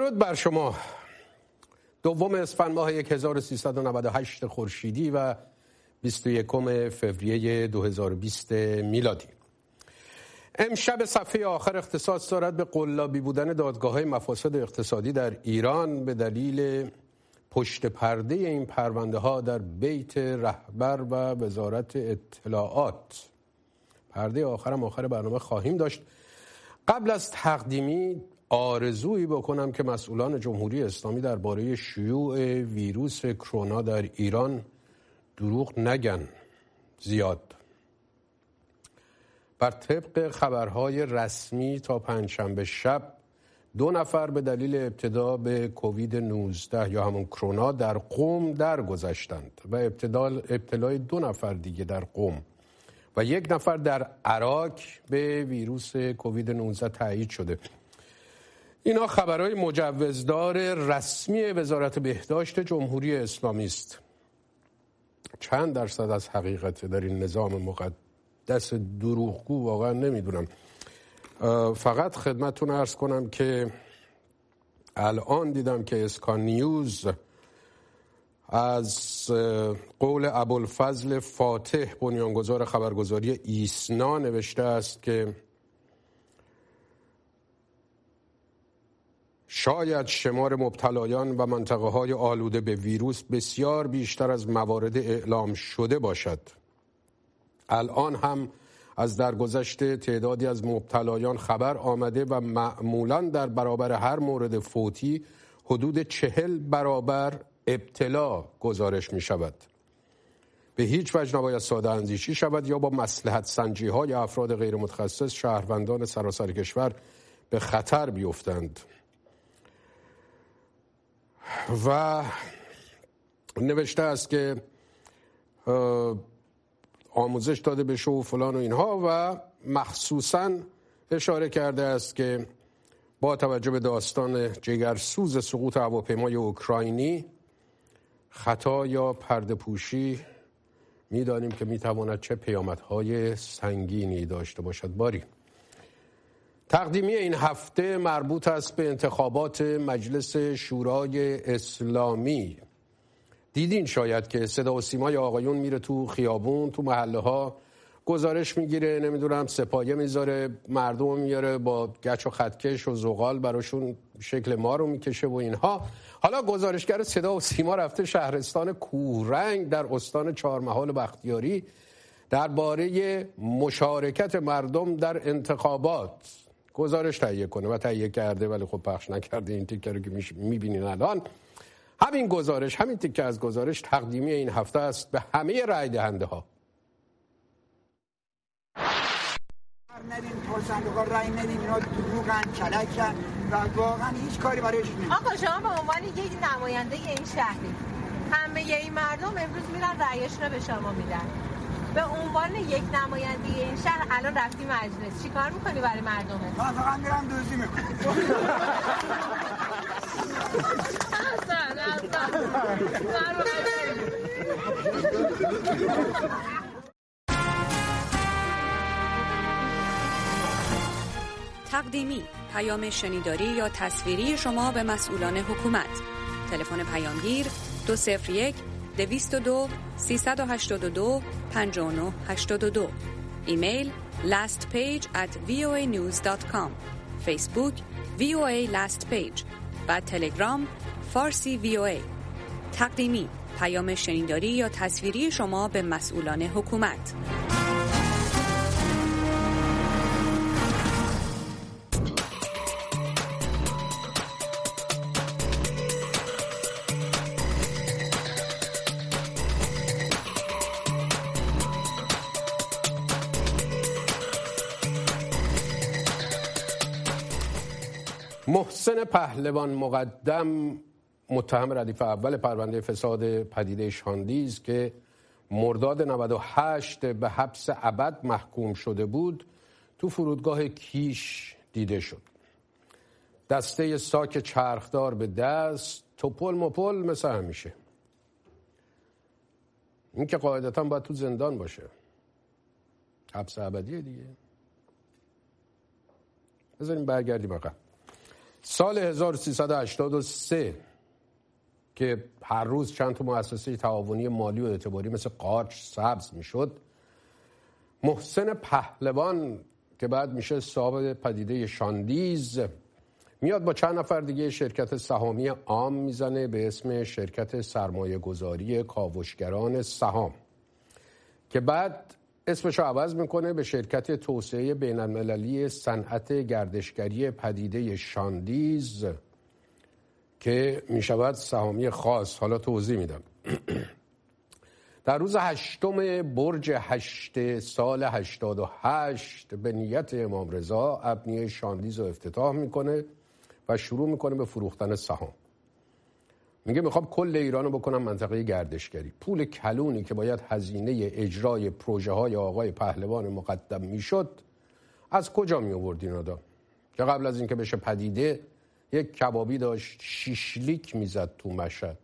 درود بر شما. دوم اسفند ماه 1398 خورشیدی و 21 فوریه 2020 میلادی. امشب صفحه آخر اختصاص دارد به قلابی بودن دادگاه‌های مفاسد اقتصادی در ایران به دلیل پشت پرده این پرونده ها در بیت رهبر و وزارت اطلاعات. پرده آخرم آخر برنامه خواهیم داشت. قبل از تقدیمی آرزویی بکنم که مسئولان جمهوری اسلامی درباره شیوع ویروس کرونا در ایران دروغ نگن زیاد. بر طبق خبرهای رسمی تا پنجشنبه شب 2 نفر به دلیل ابتلا به کووید 19 یا همون کرونا در قم درگذشتند و ابتلای 2 نفر دیگه در قم و 1 نفر در عراق به ویروس کووید 19 تایید شده. اینا خبرهای مجوزدار رسمی وزارت بهداشت جمهوری اسلامی است. چند درصد از حقیقت در این نظام مقدس دروغگو واقعا نمیدونم. فقط خدمتتون عرض کنم که الان دیدم که اسکان نیوز از قول ابوالفضل فاتح بنیانگذار خبرگزاری ایسنا نوشته است که شاید شمار مبتلایان و منطقه‌های آلوده به ویروس بسیار بیشتر از موارد اعلام شده باشد. الان هم از درگذشت تعدادی از مبتلایان خبر آمده و معمولاً در برابر هر مورد فوتی حدود 40 برابر ابتلا گزارش می شود. به هیچ وجه نباید ساده اندیشی شود یا با مصلحت سنجی های افراد غیر متخصص شهروندان سراسر کشور به خطر بیفتند. و نوشته است که آموزش داده بشه و فلان و اینها و مخصوصاً اشاره کرده است که با توجه به داستان جگرسوز سقوط هواپیمای اوکراینی خطا یا پرده پوشی می‌دانیم که می‌تواند چه پیامدهای سنگینی داشته باشد. باری تقدیمی این هفته مربوط است به انتخابات مجلس شورای اسلامی. دیدین شاید که صدا و سیمای آقایون میره تو خیابون، تو محله ها گزارش میگیره، نمیدونم سپایه میذاره، مردم میاره با گچ و خطکش و زغال براشون شکل ما رو میکشه و اینها. حالا گزارشگر صدا و سیما رفته شهرستان کوهرنگ در استان چهارمحال بختیاری درباره مشارکت مردم در انتخابات گزارش تهیه کنه و تهیه کرده، ولی خب پخش نکرده. این تیکه رو که میبینین الان، همین تیکه از گزارش تقدیمی این هفته است به همه رای دهنده ها. ندیم پرسندگاه رای ندیم، اینا دروغن، کلکن و واقعا هیچ کاری برایش نمیشه. آقا شما به عنوان یک نماینده این شهری، همه این مردم امروز میرن رایش رو به شما میدن. به عنوان یک نماینده این شهر الان رفتی مجلس، چی کار میکنی برای مردمت؟ من فقط میرم دوزی میکنم. تقدیمی پیام شنیداری یا تصویری شما به مسئولان حکومت. تلفن پیامگیر 201 202 382 5982. ایمیل lastpage@voanews.com. فیسبوک VOA Last Page و تلگرام فارسی VOA. تقدیمی پیام شنیداری یا تصویری شما به مسئولان حکومت. محسن پهلوان مقدم متهم ردیف اول پرونده فساد پدیده شاندیز که مرداد 98 به حبس ابد محکوم شده بود تو فرودگاه کیش دیده شد. دسته ساک چرخدار به دست، توپل مپل مثل همیشه. این که قاعدتا باید تو زندان باشه، حبس ابدیه دیگه. بذاریم برگردیم عقب. سال 1383 که هر روز چند تا مؤسسه تعاونی مالی و اعتباری مثل قارچ سبز میشد، محسن پهلوان که بعد میشه صاحب پدیده شاندیز میاد با چند نفر دیگه شرکت سهامی عام میزنه به اسم شرکت سرمایه گذاری کاوشگران سهام که بعد اسمشو عوض میکنه به شرکت توسعه بین المللی صنعت گردشگری پدیده شاندیز که میشود سهامی خاص. حالا توضیح میدم. در روز 8 برج 8 سال 88 به نیت امام رضا ابنیه شاندیز رو افتتاح میکنه و شروع میکنه به فروختن سهام. میگه میخوام کل ایران رو بکنم منطقه گردشگری. پول کلونی که باید هزینه اجرای پروژه های آقای پهلوان مقدم میشد از کجا می آورد این آدم که قبل از اینکه بشه پدیده یک کبابی داشت شیشلیک میزد تو مشهد.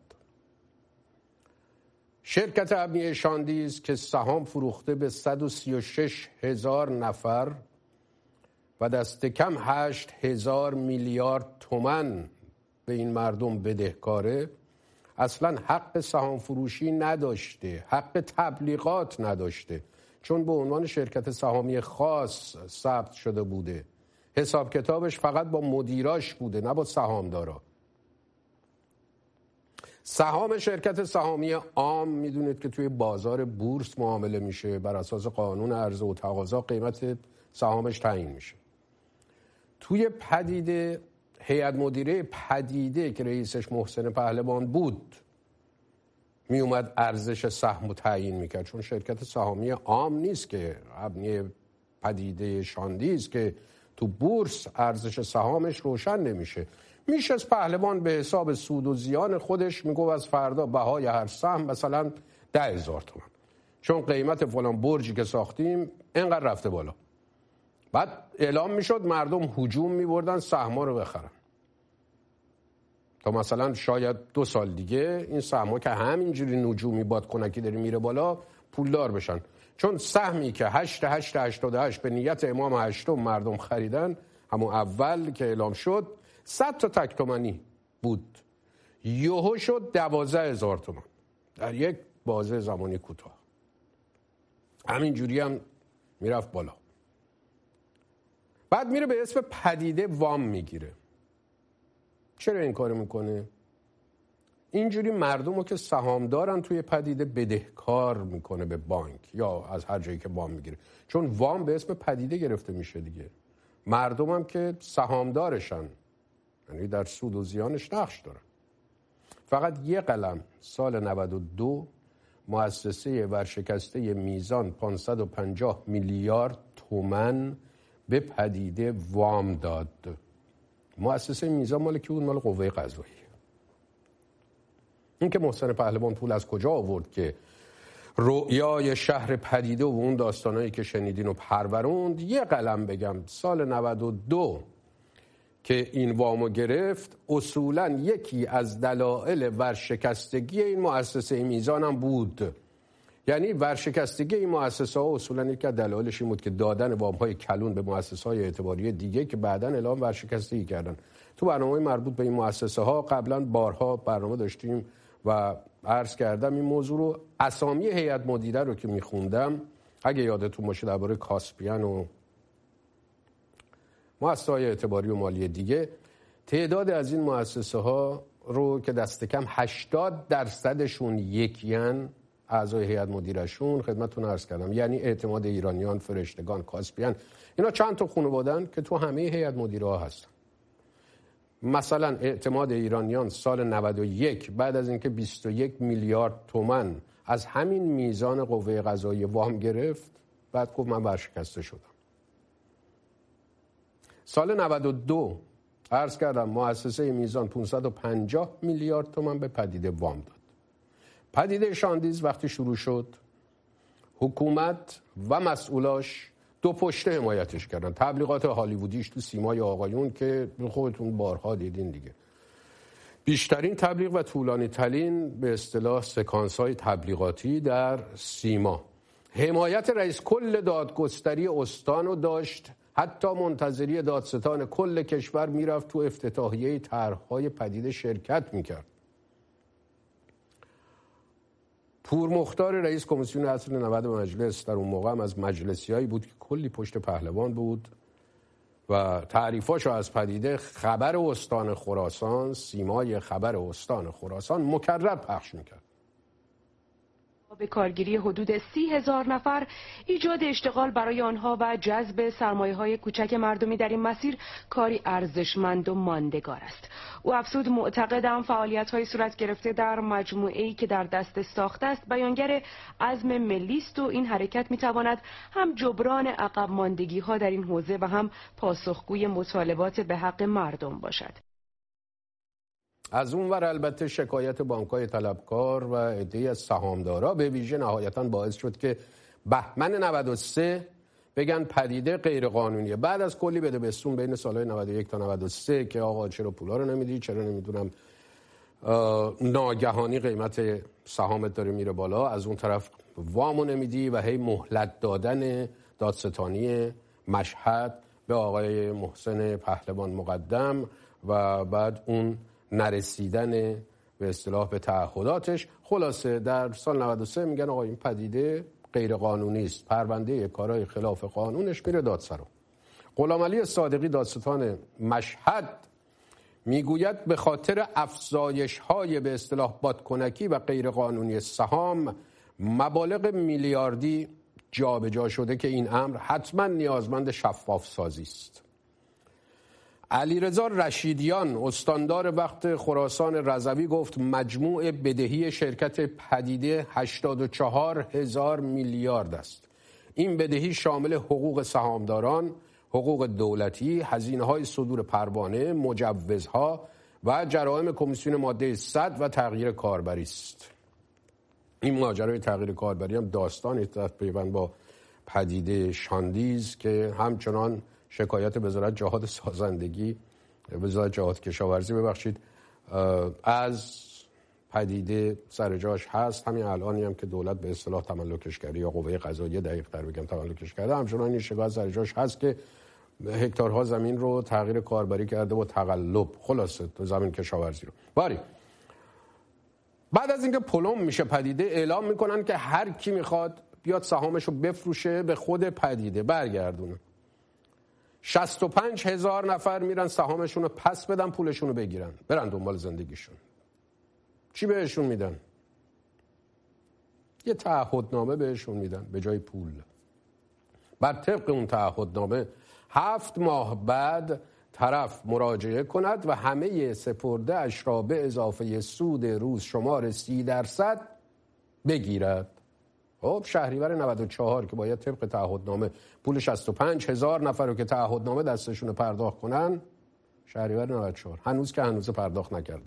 شرکت ابنیه شاندیز که سهام فروخته به 136,000 نفر و دست کم 8,000 میلیارد تومان به این مردم بدهکاره، اصلا حق سهام فروشی نداشته، حق تبلیغات نداشته، چون به عنوان شرکت سهامی خاص ثبت شده بوده. حساب کتابش فقط با مدیراش بوده، نه با سهامدارا. سهام شرکت سهامی عام میدونید که توی بازار بورس معامله میشه، بر اساس قانون عرضه و تقاضا قیمت سهامش تعیین میشه. توی پدیده هیئت مدیره پدیده که رئیسش محسن پهلوان بود می اومد ارزش سهم رو تعیین میکرد، چون شرکت سهامی عام نیست که ابنیه پدیده شاندیز که تو بورس ارزش سهامش روشن نمیشه. میشه از پهلوان به حساب سود و زیان خودش میگو از فردا بهای هر سهم مثلا 10,000 تومان، چون قیمت فلان برجی که ساختیم اینقدر رفته بالا. بعد اعلام میشد مردم هجوم میبردن سهم‌ها رو بخرن تا مثلا شاید 2 سال دیگه این سهم‌ها که همینجوری نجومی بادکنکی داره میره بالا پولدار بشن، چون سهمی که 8.88 به نیت امام هشتم مردم خریدن همون اول که اعلام شد 100 تا تک تومانی بود، یهو شد 12,000 تومان در یک بازه زمانی کوتاه. همینجوری هم میرفت بالا. بعد میره به اسم پدیده وام میگیره. چرا این کارو میکنه؟ اینجوری مردم رو که سهام دارن توی پدیده بدهکار میکنه به بانک یا از هر جایی که وام میگیره، چون وام به اسم پدیده گرفته میشه دیگه. مردم هم که سهامدارشن، یعنی در سود و زیانش نقش دارن. فقط یه قلم سال 92 مؤسسه ورشکسته میزان 550 میلیارد تومان به پدیده وام داد. مؤسسه میزان مال کی بود؟ مال قوه قضاییه. این که محسن پهلوان پول از کجا آورد که رؤیای شهر پدیده و اون داستانایی که شنیدین و پروروند، یه قلم بگم سال 92 که این وامو گرفت اصولاً یکی از دلایل ورشکستگی این مؤسسه میزان هم بود. یعنی ورشکستگی این مؤسسه ها اصولاً یکی از دلایلش این بود که دادن وام های کلون به مؤسسه های اعتباری دیگه که بعداً اعلام ورشکستگی کردن. تو برنامه مربوط به این مؤسسه ها قبلاً بارها برنامه داشتیم و عرض کردم این موضوع رو. اسامی هیئت مدیره رو که میخوندم اگه یادتون باشه درباره کاسپیان و مؤسسه‌های اعتباری و مالی دیگه، تعداد از این مؤسسه ها رو که دست کم 80% یکیان اعضای هیئت مدیرشون خدمتتون عرض کردم، یعنی اعتماد ایرانیان، فرشتگان، کاسپیان، اینا چند تا خانواده‌ان که تو همه هیئت مدیره ها هستن. مثلا اعتماد ایرانیان سال 91 بعد از اینکه 21 میلیارد تومان از همین میزان قوه قضاییه وام گرفت، بعد گفت من ورشکسته شدم. سال 92 عرض کردم مؤسسه میزان 550 میلیارد تومان به پدیده وام داد. پدیده شاندیز وقتی شروع شد حکومت و مسئولاش دو پشته حمایتش کردن. تبلیغات هالیوودیش تو سیمای آقایون که خودتون بارها دیدین دیگه. بیشترین تبلیغ و طولانی ترین به اصطلاح سکانس های تبلیغاتی در سیما. حمایت رئیس کل دادگستری استان رو داشت حتی منتظری دادستان کل کشور میرفت تو افتتاحیه طرح‌های پدیده شرکت میکرد. پور مختار رئیس کمیسیون اصل 90 مجلس در اون موقع هم از مجلسیایی بود که کلی پشت پهلوان بود و تعریفاشو از پدیده خبر استان خراسان، سیمای خبر استان خراسان مکرر پخش میکرد. به کارگیری حدود 30,000 نفر، ایجاد اشتغال برای آنها و جذب سرمایه‌های کوچک مردمی در این مسیر کاری ارزشمند و ماندگار است. او افزود معتقدم فعالیت‌های صورت گرفته در مجموعه‌ای که در دست ساخته است بیانگر عزم ملی است و این حرکت می‌تواند هم جبران عقب ماندگی‌ها در این حوزه و هم پاسخگوی مطالبات به حق مردم باشد. از اون ور البته شکایت بانک‌های طلبکار و عده‌ای از سهامدارا به ویژه نهایتاً باعث شد که بهمن 93 بگن پدیده غیر قانونیه. بعد از کلی بده بستون بین سالهای 91 تا 93 که آقا چرا پولا رو نمیدی، چرا نمیدونم ناگهانی قیمت سهامت داره میره بالا، از اون طرف وامو نمیدی و هی مهلت دادن دادستانی مشهد به آقای محسن پهلوان مقدم و بعد اون نرسیدن به اصطلاح به تعهداتش. خلاصه در سال 93 میگن آقا این پدیده غیر قانونی است، پرونده کارهای خلاف قانونش میره دادسرا. غلامعلی صادقی دادستان مشهد میگوید به خاطر افزایش‌های به اصطلاح بادکنکی و غیر قانونی سهام مبالغ میلیاردی جابجا شده که این امر حتما نیازمند شفاف سازی است. علیرضا رشیدیان استاندار وقت خراسان رضوی گفت مجموع بدهی شرکت پدیده 84,000 میلیارد است. این بدهی شامل حقوق سهامداران، حقوق دولتی، هزینه‌های صدور پروانه، مجوزها و جرائم کمیسیون ماده 100 و تغییر کاربری است. این ماجرای تغییر کاربری هم داستانی است پیوند با پدیده شاندیز که همچنان شکایت وزارت جهاد سازندگی، وزارت جهاد کشاورزی از پدیده سر جاش هست. همین الانی هم که دولت به اصطلاح تملکش کرده یا قوه قضاییه دقیق تر بگم تملکش کرده، همچنان این شکایت سر جاش هست که هکتارها زمین رو تغییر کاربری کرده و تقلب خلاصه تو زمین کشاورزی رو. باری بعد از اینکه پلم میشه پدیده، اعلام میکنن که هر کی میخواد بیاد سهامش رو بفروشه به خود پدیده برگردونه. 65,000 نفر میرن سهامشون رو پس بدن، پولشون رو بگیرن، برن دنبال زندگیشون. چی بهشون میدن؟ یه تعهدنامه بهشون میدن به جای پول. بر طبق اون تعهدنامه 7 ماه بعد طرف مراجعه کند و همه سپرده اش را به اضافه سود روز شمار 30% بگیرد. خب شهریور 94 که باید طبق تعهدنامه پول 65,000 نفر رو که تعهدنامه دستشون پرداخت کنن، شهریور 94 هنوز که هنوز پرداخت نکردن.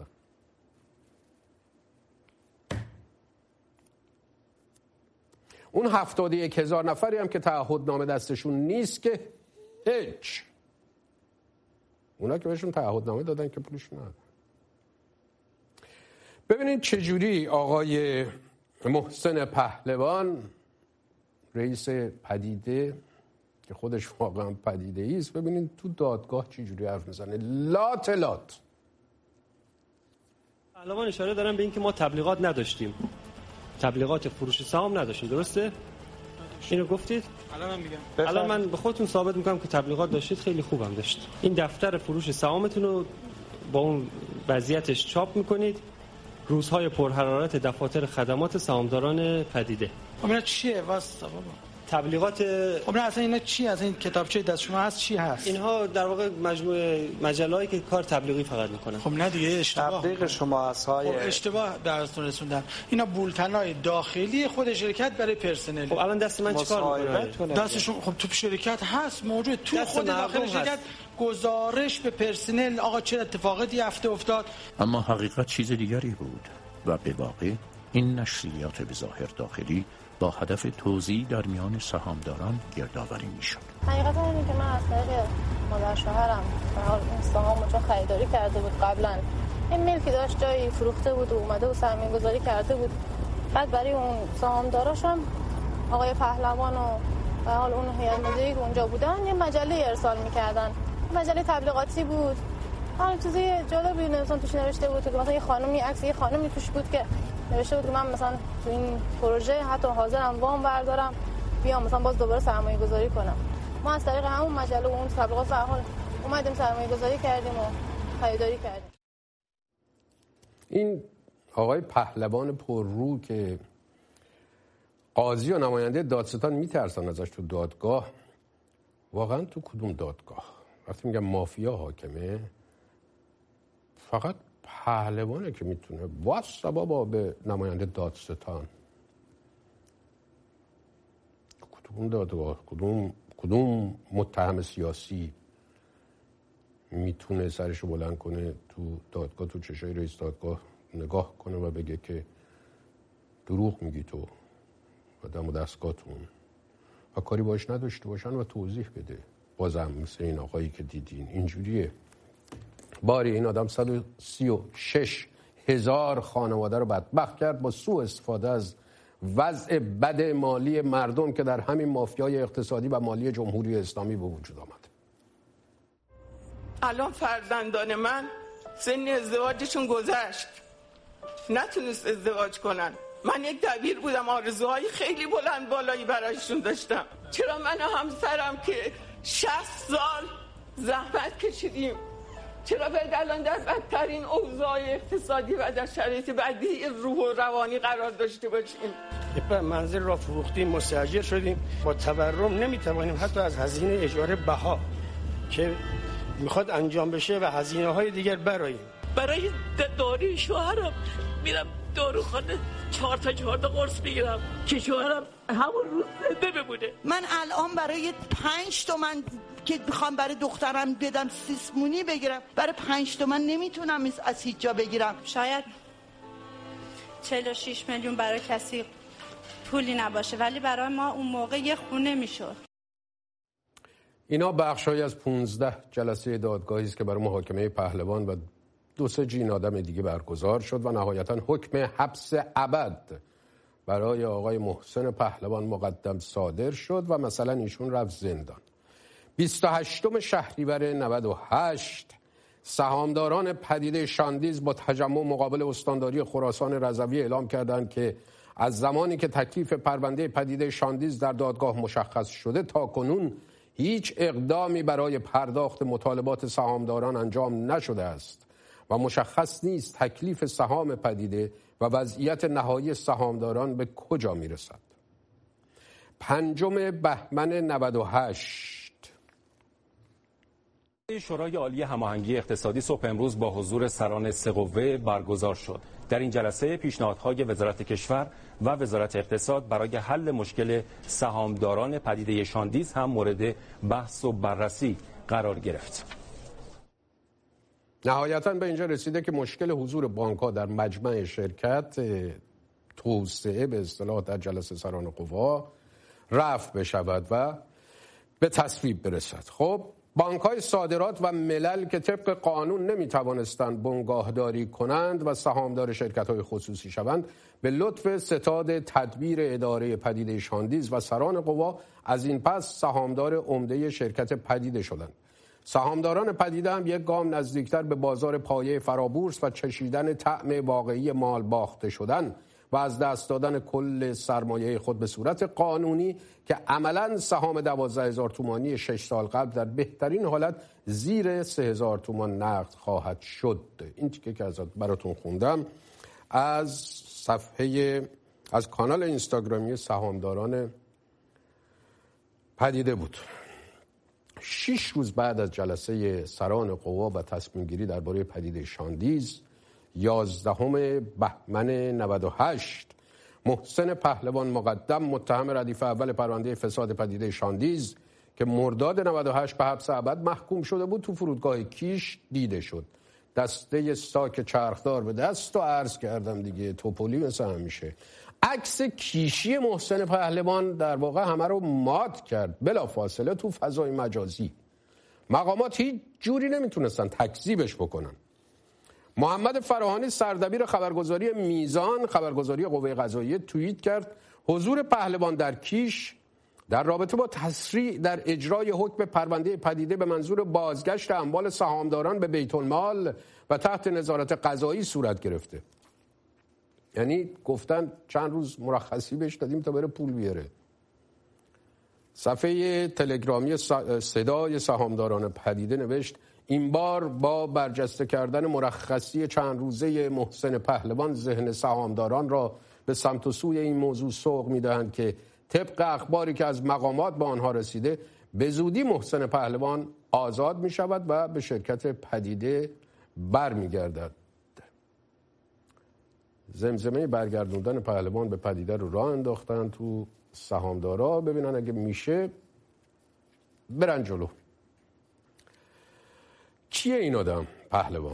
اون 71,000 نفری هم که تعهدنامه دستشون نیست که هیچ. اونا که بهشون تعهدنامه دادن که پولشون ندادن. ببینید چجوری آقای محسن پهلوان رئیس پدیده که خودش واقعا پدیده است، ببینید تو دادگاه چجوری حرف میزنه. لات پهلوان اشاره دارن به این که ما تبلیغات نداشتیم، تبلیغات فروش سهام نداشتیم، درسته؟ اینو گفتید؟ الان من به خودتون ثابت میکنم که تبلیغات داشتید، خیلی خوبم داشت. این دفتر فروش سهامتون رو با اون وضعیتش چاپ میکنید، روزهای پرحرارت دفاتر خدمات سهامداران پدیده. اینا چیه واسه بابا؟ تبلیغات. خب نه اصلا اینا چی؟ از این کتابچه دست شما هست چی هست؟ اینها در واقع مجموعه مجله‌ای که کار تبلیغی فقط میکنن. خب نه دیگه اشتباه. تبلیغ شما های اشتباه درستون رسوندن. اینا بولتنای داخلی خود شرکت برای پرسنل. خب الان دست من چیکار میکنه؟ دستشون خب تو شرکت هست، موجود تو خود داخل شرکت گزارش به پرسنل آقا چه اتفاقاتی افتاد. اما حقیقت چیز دیگری بود و به واقع این نشریات به ظاهر داخلی با هدف توزیع در میان سهامداران گردآوری میشد. حقیقتا اینه که من از طریق مادر شوهرم این سهامو چون خریداری کرده بود قبلا، این ملکی داشت جایی فروخته بود و اومده و سرمایه گذاری کرده بود، بعد برای اون سهامداراشم آقای پهلوان و به حال اون هیئت مدیره که اونجا بودن یه مجله ارسال می‌کردن. مجله تبلیغاتی بود. حالا چیزی جالبی مثلا توش نوشته بود که مثلا یه خانمی عکس یه خانمی توش بود که نوشته بود که من مثلا تو این پروژه حتی حاضرم وام بردارم بیام مثلا باز دوباره سرمایه‌گذاری کنم. ما از طریق همون مجله و اون تبلیغات به هر حال اومدیم سرمایه‌گذاری کردیم و خریداری کردیم. این آقای پهلوان پررو که قاضی و نماینده دادستان میترسن ازش تو دادگاه، واقعا تو کدوم دادگاه؟ وقتی میگم مافیا حاکمه، فقط پهلوانه که میتونه واسه بابا به نماینده دادستان. کدوم دادگاه، کدوم متهم سیاسی میتونه سرشو بلند کنه تو دادگاه، تو چشای رئیس دادگاه نگاه کنه و بگه که دروغ میگی تو و دم و دستگاهتون و کاری باش نداشته باشن و توضیح بده. بازم مثل این آقایی که دیدین اینجوریه. باری این آدم 136,000 خانواده رو بدبخت کرد با سوء استفاده از وضع بد مالی مردم که در همین مافیای اقتصادی و مالی جمهوری اسلامی به وجود آمد. الان فرزندان من سن ازدواجشون گذشت، نتونست ازدواج کنن. من یک دبیر بودم، آرزوهای خیلی بلند بالایی برایشون داشتم. چرا من و همسرم که 60 سال زحمت کشیدیم، چرا باید الان در بدترین اوضاع اقتصادی و در شرایط بدی روح و روانی قرار داشته باشیم؟ منزل را فروختیم، مستاجر شدیم، با تورم نمیتوانیم حتی از هزینه اجاره بها که میخواد انجام بشه و هزینه های دیگر برای داروی شوهرم میرم داروخانه 4 تا قرص میگیرم که شوهرم همون روز زنده بمونه. من الان برای 5 تومن که میخوام برای دخترم بدم سیسمونی بگیرم، برای 5 تومن نمیتونم از هیچ جا بگیرم. شاید 46 میلیون برای کسی پولی نباشه، ولی برای ما اون موقع یه خونه میشد. اینا بخشای از 15 جلسه دادگاهی است که برای محاکمه پهلوان و 2-3 جین آدم دیگه برگزار شد و نهایتاً حکم حبس ابد برای آقای محسن پهلوان مقدم صادر شد و مثلا ایشون رفت زندان. 28 شهریور 98 سهامداران پدیده شاندیز با تجمع مقابل استانداری خراسان رضوی اعلام کردند که از زمانی که تکلیف پرونده پدیده شاندیز در دادگاه مشخص شده تا کنون هیچ اقدامی برای پرداخت مطالبات سهامداران انجام نشده است و مشخص نیست تکلیف سهام پدیده و وضعیت نهایی سهامداران به کجا میرسد. 5 بهمن 98 شورای عالی هماهنگی اقتصادی صبح امروز با حضور سران 3 قوه برگزار شد. در این جلسه پیشنهادهای وزارت کشور و وزارت اقتصاد برای حل مشکل سهامداران پدیده شاندیز هم مورد بحث و بررسی قرار گرفت. نهایتاً به اینجا رسیده که مشکل حضور بانک‌ها در مجمع شرکت توسعه به اصطلاح در جلسه سران قوا رفع بشود و به تصویب برسد. خب بانک‌های صادرات و ملل که طبق قانون نمی‌توانستند بنگاهداری کنند و سهامدار شرکت‌های خصوصی شوند، به لطف ستاد تدبیر اداره پدیده شاندیز و سران قوا از این پس سهامدار عمده شرکت پدیده شدند. سهامداران پدیده هم یک گام نزدیکتر به بازار پایه فرابورس و چشیدن طعم واقعی مال باخته شدن و از دست دادن کل سرمایه خود به صورت قانونی که عملاً سهام 12,000 تومانی 6 سال قبل در بهترین حالت زیر 3,000 تومان نقد خواهد شد. این تیکه که براتون خوندم از کانال اینستاگرامی سهامداران پدیده بود. 6 روز بعد از جلسه سران قوا و تصمیم گیری درباره پدیده شاندیز 11 بهمن 98 محسن پهلوان مقدم متهم ردیف اول پرونده فساد پدیده شاندیز که مرداد 98 به حبس ابد محکوم شده بود تو فرودگاه کیش دیده شد. دسته ساک چرخدار به دست و عرض کردم دیگه توپولی مثل همیشه. عکس کیشی محسن پهلوان در واقع همه رو مات کرد بلافاصله تو فضای مجازی. مقامات هیچ جوری نمیتونستن تکذیبش بکنن. محمد فراهانی سردبیر خبرگزاری میزان خبرگزاری قوه قضاییه توییت کرد حضور پهلوان در کیش در رابطه با تسریع در اجرای حکم پرونده پدیده به منظور بازگشت اموال سهامداران به بیت المال و تحت نظارت قضایی صورت گرفته. یعنی گفتن چند روز مرخصی بهش دادیم تا بره پول بیاره. صفحه تلگرامی صدای سهامداران پدیده نوشت این بار با برجسته کردن مرخصی چند روزه محسن پهلوان ذهن سهامداران را به سمت و سوی این موضوع سوق می‌دهند که طبق اخباری که از مقامات به آنها رسیده به زودی محسن پهلوان آزاد می‌شود و به شرکت پدیده برمیگردد. زمزمه برگردوندن پهلوان به پدیده رو راه انداختن تو سهامدارا، ببینن اگه میشه برن جلو. کیه این آدم پهلوان؟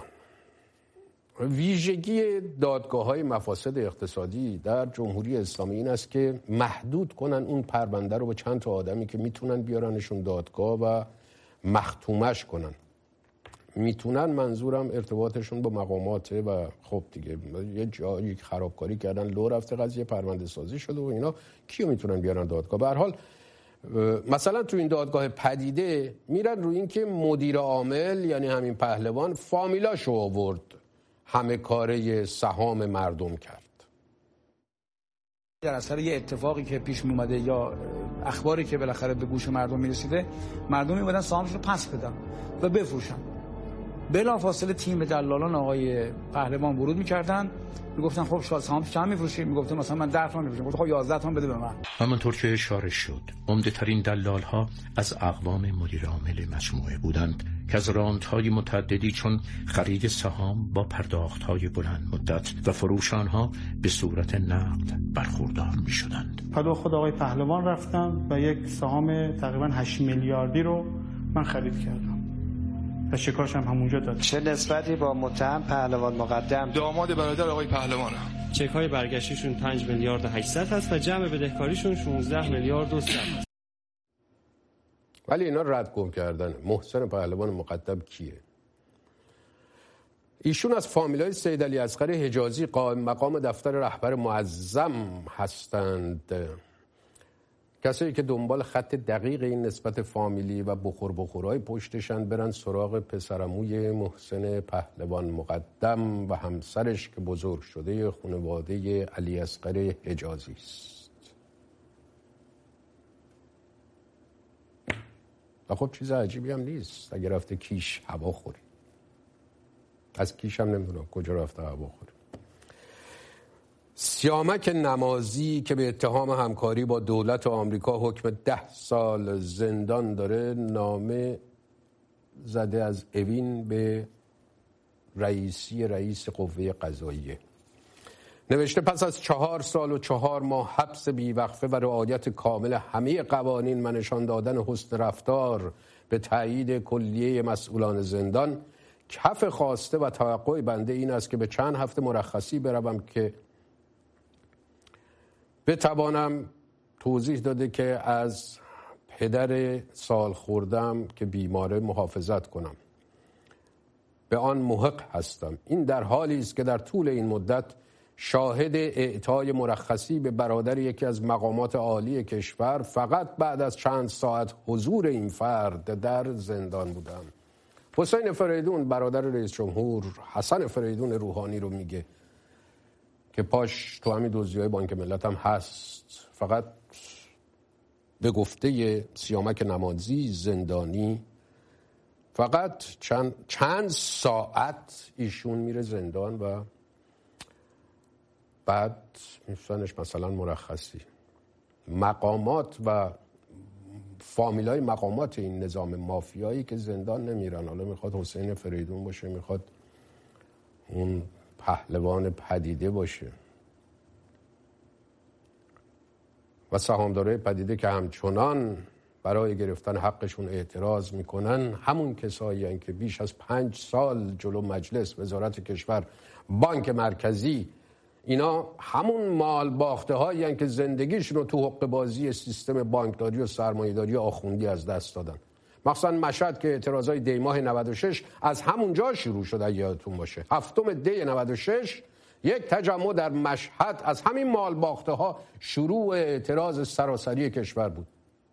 ویژگی دادگاه‌های مفاسد اقتصادی در جمهوری اسلامی این است که محدود کنن اون پرونده رو به چند تا آدمی که میتونن بیارنشون دادگاه و مختومش کنن. میتونن منظورم ارتباطشون با مقاماته و خب دیگه یه جایی خرابکاری کردن لو رفته قضیه پرونده سازی شده و اینا، کیو میتونن بیارن دادگاه؟ به هر حال مثلا تو این دادگاه پدیده میرن روی این که مدیر عامل یعنی همین پهلوان فامیلاشو آورد همه کاره سهام مردم کرد. در اثر یه اتفاقی که پیش می اومده یا اخباری که بالاخره به گوش مردم میرسیده، مردم میبودن سهامشون رو پس بدن و بفروشن. بلافاصله تیم دلالان آقای پهلوان ورود می‌کردن، میگفتن خب شما سهام چند می‌فروشید؟ میگفتم مثلا من 10 تومن می‌فروشم. گفتم خب 11 تومن بده به من. همونطور که اشاره شد، عمده‌ترین دلال‌ها از اقوام مدیر عامل مجموعه بودند که از راندهای متعددی چون خرید سهام با پرداخت‌های بلند مدت و فروش آنها به صورت نقد برخوردار می‌شدند. پدو خود آقای پهلوان رفتم و یک سهام تقریباً 8 میلیاردی رو من خرید کردم. و شکارش هم همونجا داد. چه نسبتی با متهم پهلوان مقدم؟ داماد برادر آقای پهلوانه. چک های برگشتیشون 5 میلیارد و 800 هست و جمع بدهکاریشون 16 میلیارد و 100 هست. ولی اینا رد گم کردن. محسن پهلوان مقدم کیه؟ ایشون از فامیلای سید علی اصغر حجازی قائم مقام دفتر رهبر معظم هستند. کسایی که دنبال خط دقیق این نسبت فامیلی و بخورهای پشتشن برن سراغ پسرعموی محسن پهلوان مقدم و همسرش که بزرگ شده خانواده علی اصغر حجازی است. و خب چیز عجیبی هم نیست اگه رفته کیش هوا خوری. از کیش هم نمیدونم کجا رفته هوا خوری. سیامک نمازی که به اتهام همکاری با دولت آمریکا حکم 10 سال زندان داره، نامه زده از اوین به رئیس قوه قضاییه. نوشته پس از 4 سال و 4 ماه حبس بیوقفه و رعایت کامل همه قوانین و نشان دادن حسن رفتار به تایید کلیه مسئولان زندان، کف خواسته و توقع بنده این است که به چند هفته مرخصی بروم که بتوانم توضیح داده که از پدر سال خوردم که بیماره محافظت کنم. به آن محق هستم. این در حالی است که در طول این مدت شاهد اعطای مرخصی به برادر یکی از مقامات عالی کشور فقط بعد از چند ساعت حضور این فرد در زندان بودم. حسین فریدون برادر رئیس جمهور حسن فریدون روحانی رو میگه که پاش تو همین دزدی‌های بانک ملت هم هست. فقط به گفته سیامک نمازی زندانی فقط چند ساعت ایشون میره زندان و بعد میفتنش مثلا مرخصی. مقامات و فامیلای مقامات این نظام مافیایی که زندان نمیرن. حالا میخواد حسین فریدون باشه، میخواد اون پهلوان پدیده باشه و سهامدارای پدیده که همچنان برای گرفتن حقشون اعتراض میکنن، همون کسایی هستند که بیش از 5 سال جلو مجلس، وزارت کشور، بانک مرکزی، اینا همون مال باخته هایی هستند که زندگیشون رو تو حقه بازی سیستم بانکداری و سرمایه‌داری آخوندی از دست دادن. مثلا مشهد که اعتراضای دی ماه 96 از همونجا شروع شد، اگه یادتون باشه. 7 دی 96 یک تجمع در مشهد از همین مال باخته ها شروع اعتراض سراسری کشور بود.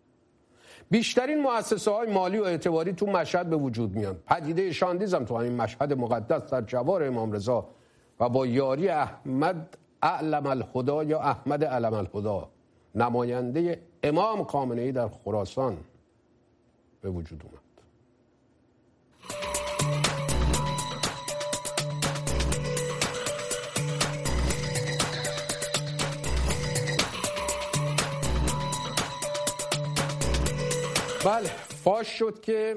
بیشترین مؤسسه‌های مالی و اعتباری تو مشهد به وجود میان. پدیده شاندیز هم تو همین مشهد مقدس در جوار امام رضا و با یاری احمد علم الهدا یا احمد علم الهدا، نماینده امام خامنه‌ای در خراسان، به وجود اومد. بله، فاش شد که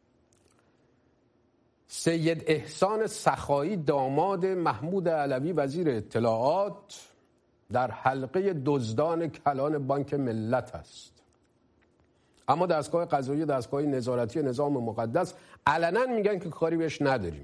سید احسان سخایی داماد محمود علوی وزیر اطلاعات در حلقه دزدان کلان بانک ملت است. اما دستگاه قضایی، دستگاه نظارتی نظام مقدس علنا میگن که کاری بهش نداریم.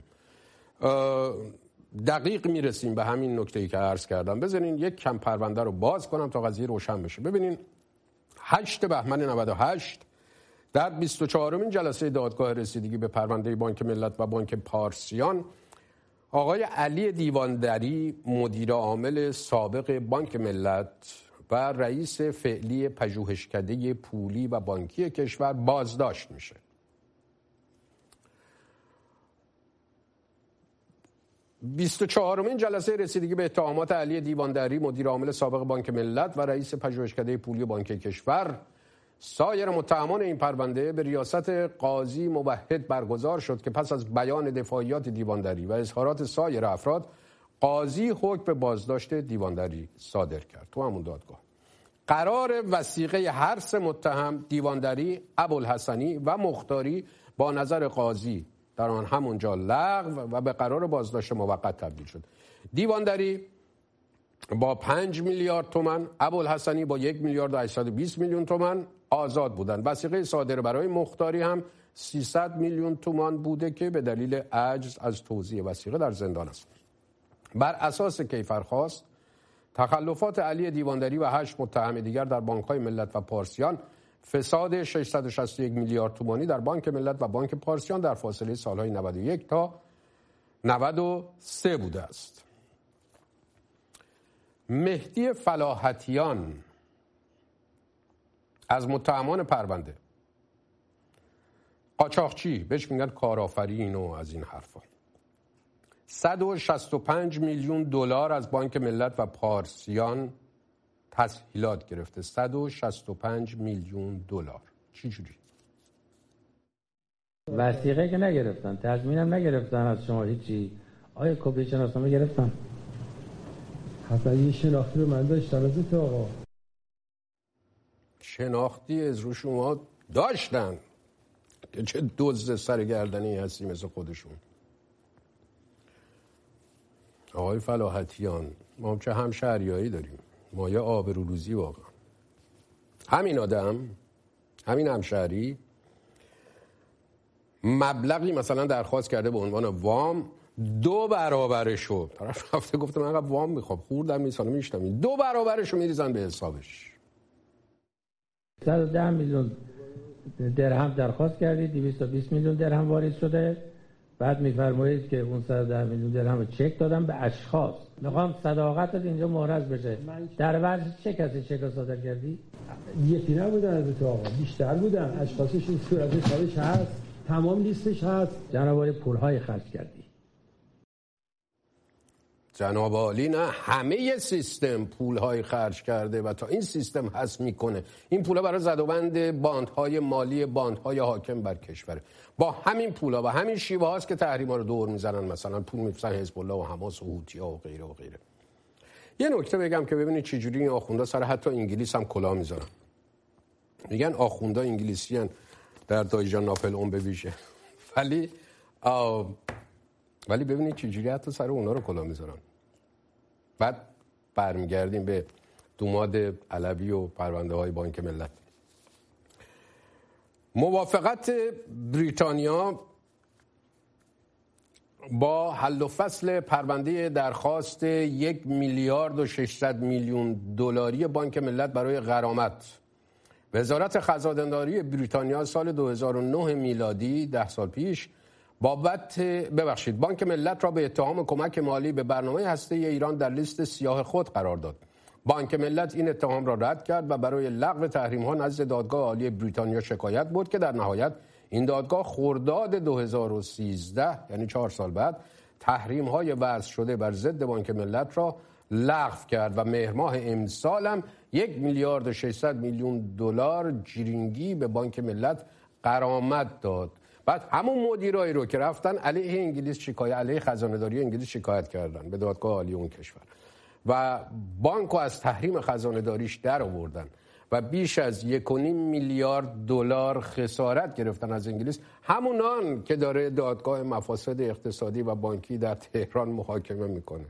دقیق میرسیم به همین نکته‌ای که عرض کردم. بذارین یک کم پرونده رو باز کنم تا قضیه روشن بشه. ببینین 8 بهمن 98 در 24مین جلسه دادگاه رسیدگی به پرونده بانک ملت و بانک پارسیان، آقای علی دیواندری مدیر عامل سابق بانک ملت و رئیس فعلی پژوهشکده پولی و بانکی کشور بازداشت میشه. بیست جلسه رسیدگی به اتهامات علی دیواندری مدیر عامل سابق بانک ملت و رئیس پژوهشکده پولی و بانکی کشور سایر متهمان این پرونده به ریاست قاضی موحد برگزار شد که پس از بیان دفاعیات دیواندری و اظهارات سایر افراد، قاضی حکم به بازداشت دیواندری صادر کرد. تو همون دادگاه قرار وثیقه هر سه متهم دیواندری، ابوالحسنی و مختاری با نظر قاضی در آن همونجا لغو و به قرار بازداشت موقت تبدیل شد. دیواندری با 5 میلیارد تومان، ابوالحسنی با 1 میلیارد و 820 میلیون تومان آزاد بودند. وثیقه صادر برای مختاری هم 300 میلیون تومان بوده که به دلیل عجز از توزیع وثیقه در زندان است. بر اساس کیفرخواست تخلفات علی دیواندری و 8 متهم دیگر در بانک‌های ملت و پارسیان، فساد 661 میلیارد تومانی در بانک ملت و بانک پارسیان در فاصله سالهای 91 تا 93 بوده است. مهدی فلاحتیان از متهمان پرونده، قاچاقچی، بهش میگن کارآفرین و از این حرفا، 165 میلیون دلار از بانک ملت و پارسیان تسهیلات گرفته. 165 میلیون دلار. چی جوری؟ وثیقه که نگرفتن، تضمینم نگرفتن از شما هیچی. آیا کپی شناسنامه گرفتن؟ حتی یه شناختی رو من داشتم از تو آقا. شناختی از رو شما داشتن که چه دزد سرگردنی هستی مثل خودشون. آقای فلاحتیان، ما چه همشهریایی داریم، ما یه آبروریزی واقعا. همین آدم، همین همشهری مبلغی مثلا درخواست کرده به عنوان وام، 2 برابرشو طرف رفته گفته من انقدر وام میخوام، خوردم میسانه میشتم، 2 برابرشو میریزن به حسابش. 110 میلیون درهم درخواست کردید، 220 میلیون درهم وارد شده. بعد میفرمایید که اون 110 میلیون درهم رو چک دادم به اشخاص. میخوام صداقتت اینجا محرز بشه. در ورش چه کسی چک رو صادر کردی؟ یکی نبودن البته آقا، بیشتر بودن. اشخاصش این صورت حسابش هست، تمام لیستش هست. جناب عالی پولهای خرج کردی. جناب عالی نه، همه سیستم پولهای خرج کرده و تا این سیستم هست میکنه. این پولا برای زدوبند باندهای مالی باندهای حاکم بر کشوره. با همین پولا و همین شیوه هاست که تحریما رو دور میزنن، مثلا پول میفرستن حزب الله و حماس و حوثی‌ها و غیره و غیره. یه نکته بگم که ببینید چه جوری این آخوندا سر حتی انگلیس هم کلاه میذارن. میگن آخوندا انگلیسی ان در دایجان ناپل اون بویژه. ولی ببینید چه جوری حتی سر اونا رو کلاه میذارن. بعد برمیگردیم به دوماد علوی و پرونده های بانک ملت. موافقت بریتانیا با حل و فصل پرونده درخواست 1 میلیارد و 600 میلیون دلاری بانک ملت برای غرامت. وزارت خزانه‌داری بریتانیا سال 2009 میلادی 10 سال پیش بانک ملت را به اتهام کمک مالی به برنامه هسته‌ای ایران در لیست سیاه خود قرار داد. بانک ملت این اتهام را رد کرد و برای لغو تحریم‌ها نزد دادگاه عالی بریتانیا شکایت برد که در نهایت این دادگاه خرداد 2013 یعنی 4 سال بعد تحریم‌های وضع شده بر ضد بانک ملت را لغو کرد و مهر ماه امسال هم 1 میلیارد و 600 میلیون دلار جیرینگی به بانک ملت غرامت داد. بعد همون مدیرایی رو که رفتن علیه انگلیس علیه خزانه‌داری انگلیس شکایت کردن به دادگاه عالی اون کشور و بانکو از تحریم خزانه‌داریش در آوردن و بیش از 1.5 میلیارد دلار خسارت گرفتن از انگلیس، همونان که داره دادگاه مفاسد اقتصادی و بانکی در تهران محاکمه میکنه.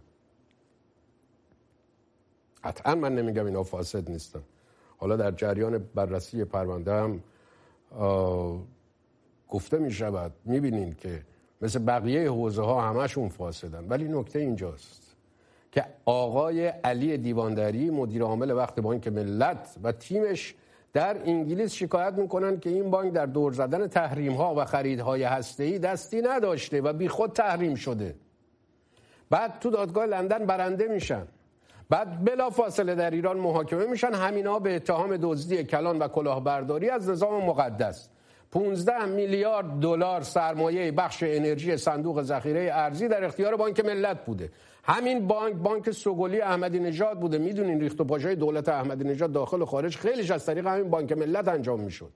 قطعا من نمیگم اینا فاسد نیستن. حالا در جریان بررسی پرونده هم گفته میشود، میبینین که مثل بقیه حوزه ها همشون فاسدن، ولی نکته اینجاست که آقای علی دیواندری مدیر عامل وقت بانک ملت و تیمش در انگلیس شکایت میکنن که این بانک در دور زدن تحریم ها و خریدهای هسته‌ای دستی نداشته و بیخود تحریم شده. بعد تو دادگاه لندن برنده میشن، بعد بلافاصله در ایران محاکمه میشن، همینا به اتهام دزدی کلان و کلاهبرداری از نظام مقدس. 15 میلیارد دلار سرمایه بخش انرژی صندوق ذخیره ارزی در اختیار بانک ملت بوده. همین بانک سوگلی احمدی نژاد بوده. میدونین ریخت و پاشای دولت احمدی نژاد داخل و خارج خیلیش از طریق همین بانک ملت انجام میشد.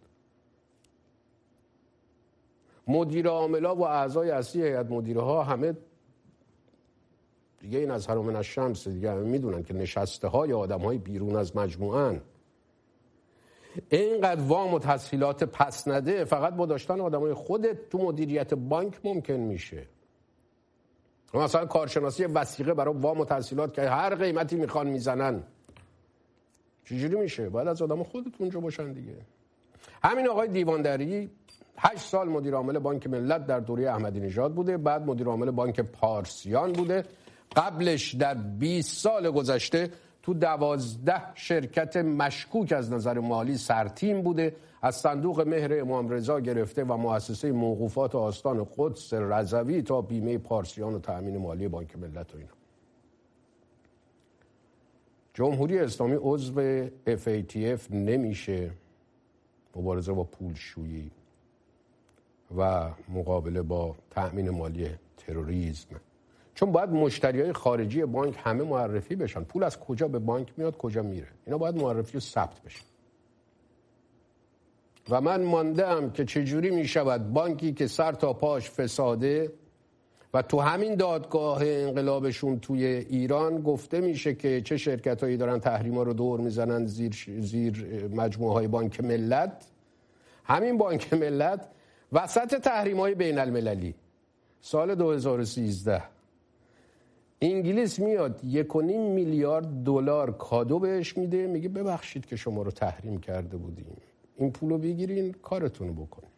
مدیر عاملا و اعضای اصلی هیئت مدیره ها همه دیگه این از حرام من الشمس دیگه همه میدونن که نشسته های آدم های بیرون از مجموعن. اینقدر وام و تسهیلات پس نده فقط با داشتن آدمای خودت تو مدیریت بانک ممکن میشه. مثلا کارشناسی وثیقه برای وام و تسهیلات که هر قیمتی میخوان میزنن چجوری میشه؟ باید از آدم خودت اونجا باشن دیگه. همین آقای دیواندری 8 سال مدیر عامل بانک ملت در دوره احمدی نژاد بوده، بعد مدیر عامل بانک پارسیان بوده، قبلش در 20 سال گذشته تو 12 شرکت مشکوک از نظر مالی سرتیم بوده، از صندوق مهر امام رضا گرفته و مؤسسه موقوفات آستان قدس رضوی تا بیمه پارسیان و تأمین مالی بانک ملت و اینا. جمهوری اسلامی عضو FATF نمیشه مبارزه با پولشویی و مقابله با تأمین مالی تروریسم، چون باید مشتریای خارجی بانک همه معرفی بشن. پول از کجا به بانک میاد کجا میره اینا باید معرفی و ثبت بشن. و من ماندم که چجوری میشود بانکی که سر تا پاش فساده و تو همین دادگاه انقلابشون توی ایران گفته میشه که چه شرکتایی دارن تحریما رو دور میزنن زیر مجموعه های بانک ملت، همین بانک ملت وسط تحریم‌های بین المللی سال 2013 انگلیس میاد 1.5 میلیارد دلار کادو بهش میده، میگه ببخشید که شما رو تحریم کرده بودیم، این پولو بگیرین کارتون رو بکنین.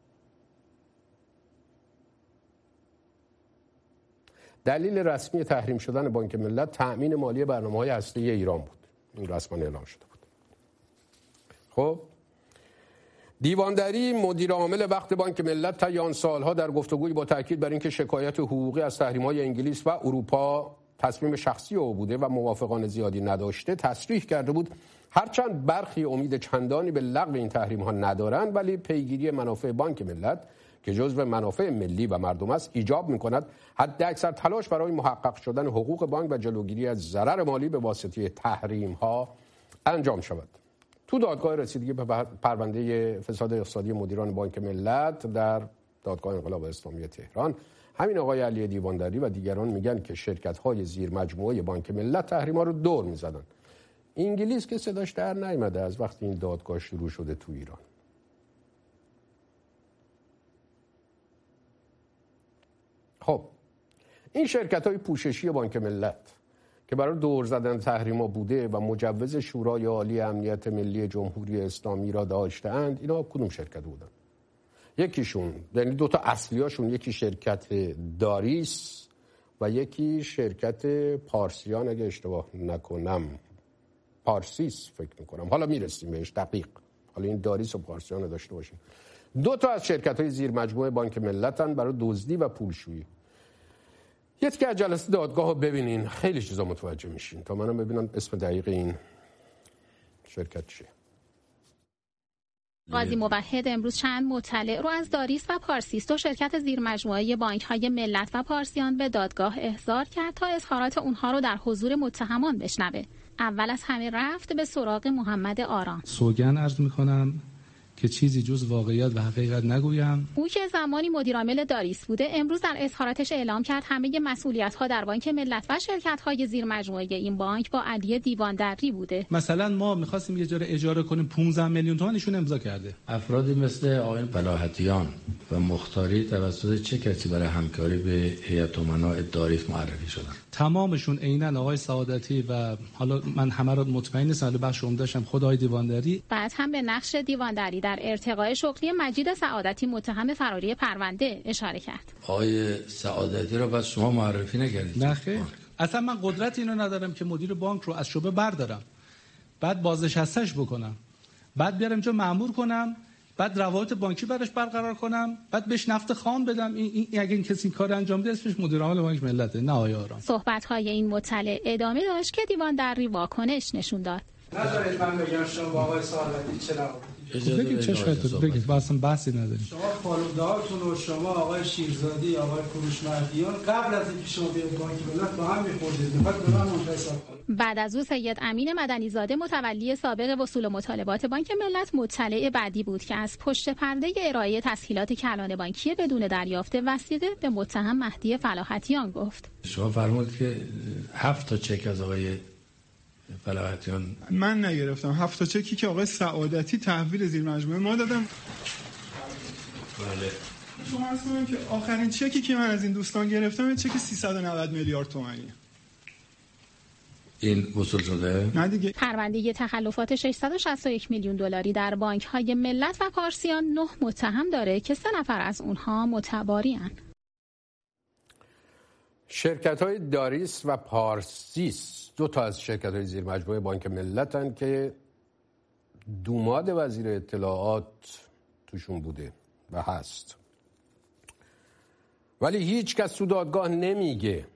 دلیل رسمی تحریم شدن بانک ملت تأمین مالی برنامه‌های هسته‌ای ایران بود. این رسما اعلام شده بود. خب دیواندری مدیر عامل وقت بانک ملت طی آن سالها در گفتگوی با تاکید بر اینکه شکایت حقوقی از تحریم‌های انگلیس و اروپا تصمیم شخصی او بوده و موافقان زیادی نداشته تصریح کرده بود هرچند برخی امید چندانی به لغو این تحریم‌ها ندارند، ولی پیگیری منافع بانک ملت که جزو منافع ملی و مردم است ایجاب می‌کند حداکثر تلاش برای محقق شدن حقوق بانک و جلوگیری از ضرر مالی به واسطه تحریم‌ها انجام شود. تو دادگاه رسیدگی به پرونده فساد اقتصادی مدیران بانک ملت در دادگاه انقلاب اسلامی تهران، همین آقای علی دیواندری و دیگران میگن که شرکت‌های زیر مجموعه بانک ملت تحریم‌ها رو دور می‌زدن. انگلیس که صداش در نیامده از وقتی این دادگاه شروع شده تو ایران. خب این شرکت‌های پوششی بانک ملت که برای دور زدن تحریم‌ها بوده و مجوز شورای عالی امنیت ملی جمهوری اسلامی را داشتند، اینا کدوم شرکت بودن؟ یکیشون یعنی دوتا اصلیاشون، یکی شرکت داریس و یکی شرکت پارسیان اگه اشتباه نکنم، پارسیس فکر میکنم، حالا میرسیم بهش دقیق، حالا این داریس و پارسیان رو داشته باشیم. دو تا از شرکت‌های زیر مجموعه بانک ملتن برای دزدی و پولشویی. یه تیکه از جلسه دادگاه رو ببینین، خیلی چیزا متوجه میشین. تا منم ببینم اسم دقیق این شرکت چیه. قاضی موحد امروز چند مطلع رو از داریس و پارسیس، دو شرکت زیر مجموعه بانک‌های ملت و پارسیان، به دادگاه احضار کرد تا اظهارات اونها رو در حضور متهمان بشنوه. اول از همه رفت به سراغ محمد آرام. سوگند عرض می‌کنم که چیزی جز واقعیت و حقیقت نگویم. او که زمانی مدیرعامل داریس بوده، امروز در اظهاراتش اعلام کرد همه مسئولیت‌ها در بانک ملت و شرکت‌های زیر مجموعه این بانک با علی دیواندری بوده. مثلا ما می‌خواستیم یه جای اجاره کنیم 15 میلیون تومان ایشون امضا کرده. افرادی مثل آقای فلاحتیان و مختاری توسط چه کسی برای همکاری به هیئت امناء داریس معرفی شدن؟ تمامشون عیناً آقای سعادتی و حالا من همه رو مطمئن نیستم، ولی بخش عمده‌شم خود آقای دیواندری. بعد هم به نقش دیواندری در ارتقای شغلی مجید سعادتی متهم فراری پرونده اشاره کرد. آقای سعادتی رو بس شما معرفی نکردید؟ نه خیر. اصلا من قدرت اینو ندارم که مدیر بانک رو از شعبه بردارم، بعد بازنشسته‌اش بکنم، بعد بیارم اینجا مأمور کنم، بعد روابط بانکی براش برقرار کنم، بعد بهش نفت خام بدم. این اگه این کسی کار انجام بده اسمش مدیر عامل بانک ملت، نه آقای آرام. صحبت‌های این مطلع ادامه داشت که دیواندری واکنش نشون داد. نذارید من بگم شما با آقای سعادتی چه بگید چشمتون بگید، واسه بحثی نداریم. شما خانواده‌هاتون و شما آقای شیرزادی، آقای کوروشمردیان قبل از اینکه شما بیاید بانک ملت با هم می‌خوردید. بعد به من منتسب کنید. بعد از او سید امین مدنی زاده متولی سابق وصول و مطالبات بانک ملت مطلع بعدی بود که از پشت پرده ارائه تسهیلات کلان بانکی بدون دریافت وثیقه به متهم مهدی فلاحتیان گفت. شما فرمودید که 7 تا چک از آقای فلاحتیان من نگرفتم. 7 تا چکی که آقای سعادتی تحویل زیر مجموعه ما دادم. بله. شما عرض کنم که آخرین چکی که من از این دوستان گرفتم چک 390 میلیارد تومانی. این وصول شده؟ نه دیگه. پرونده تخلفات 661 میلیون دلاری در بانک‌های ملت و پارسیان 9 متهم داره که 3 نفر از اونها متباری‌اند. شرکت‌های داریس و پارسیس 2 تا از شرکت‌های زیر مجموعه بانک ملتن که دوماد وزیر اطلاعات توشون بوده و هست، ولی هیچ کس تو دادگاه نمیگه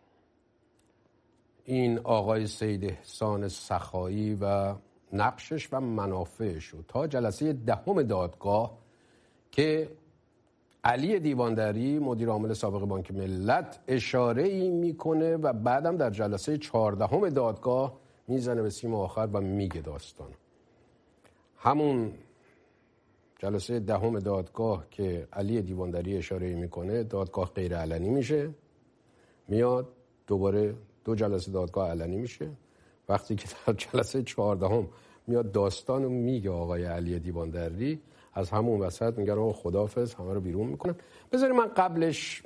این آقای سید احسان سخایی و نقشش و منافعش. و تا جلسه 10 دادگاه که علی دیواندری مدیر عامل سابق بانک ملت اشاره ای میکنه و بعدم در جلسه 14 دادگاه میزنه به سیم آخر و میگه داستان. همون جلسه 10 دادگاه که علی دیواندری اشاره ای میکنه دادگاه غیر علنی میشه، میاد دوباره 2 جلسه دادگاه علنی میشه. وقتی که در جلسه 14 میاد داستانو میگه آقای علی دیواندری، از همون وسط میگن آقا خداحافظ، همه رو بیرون میکنن. بذاری من قبلش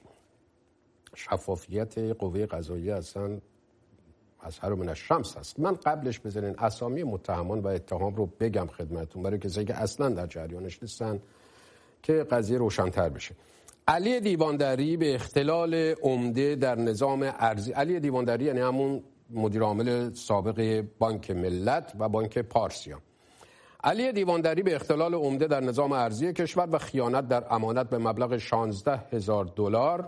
شفافیت قوه قضاییه اصلا از هر من الشمس هست، من قبلش بذارین اسامی متهمان و اتهام رو بگم خدمتتون برای کسایی که اصلا در جریانش نیستن که قضیه روشن‌تر بشه. علی دیواندری به اختلال عمده در نظام ارزی، علی دیواندری یعنی همون مدیر عامل سابق بانک ملت و بانک پارسیان، علی دیواندری به اختلال عمده در نظام ارزی کشور و خیانت در امانت به مبلغ 16,000 دلار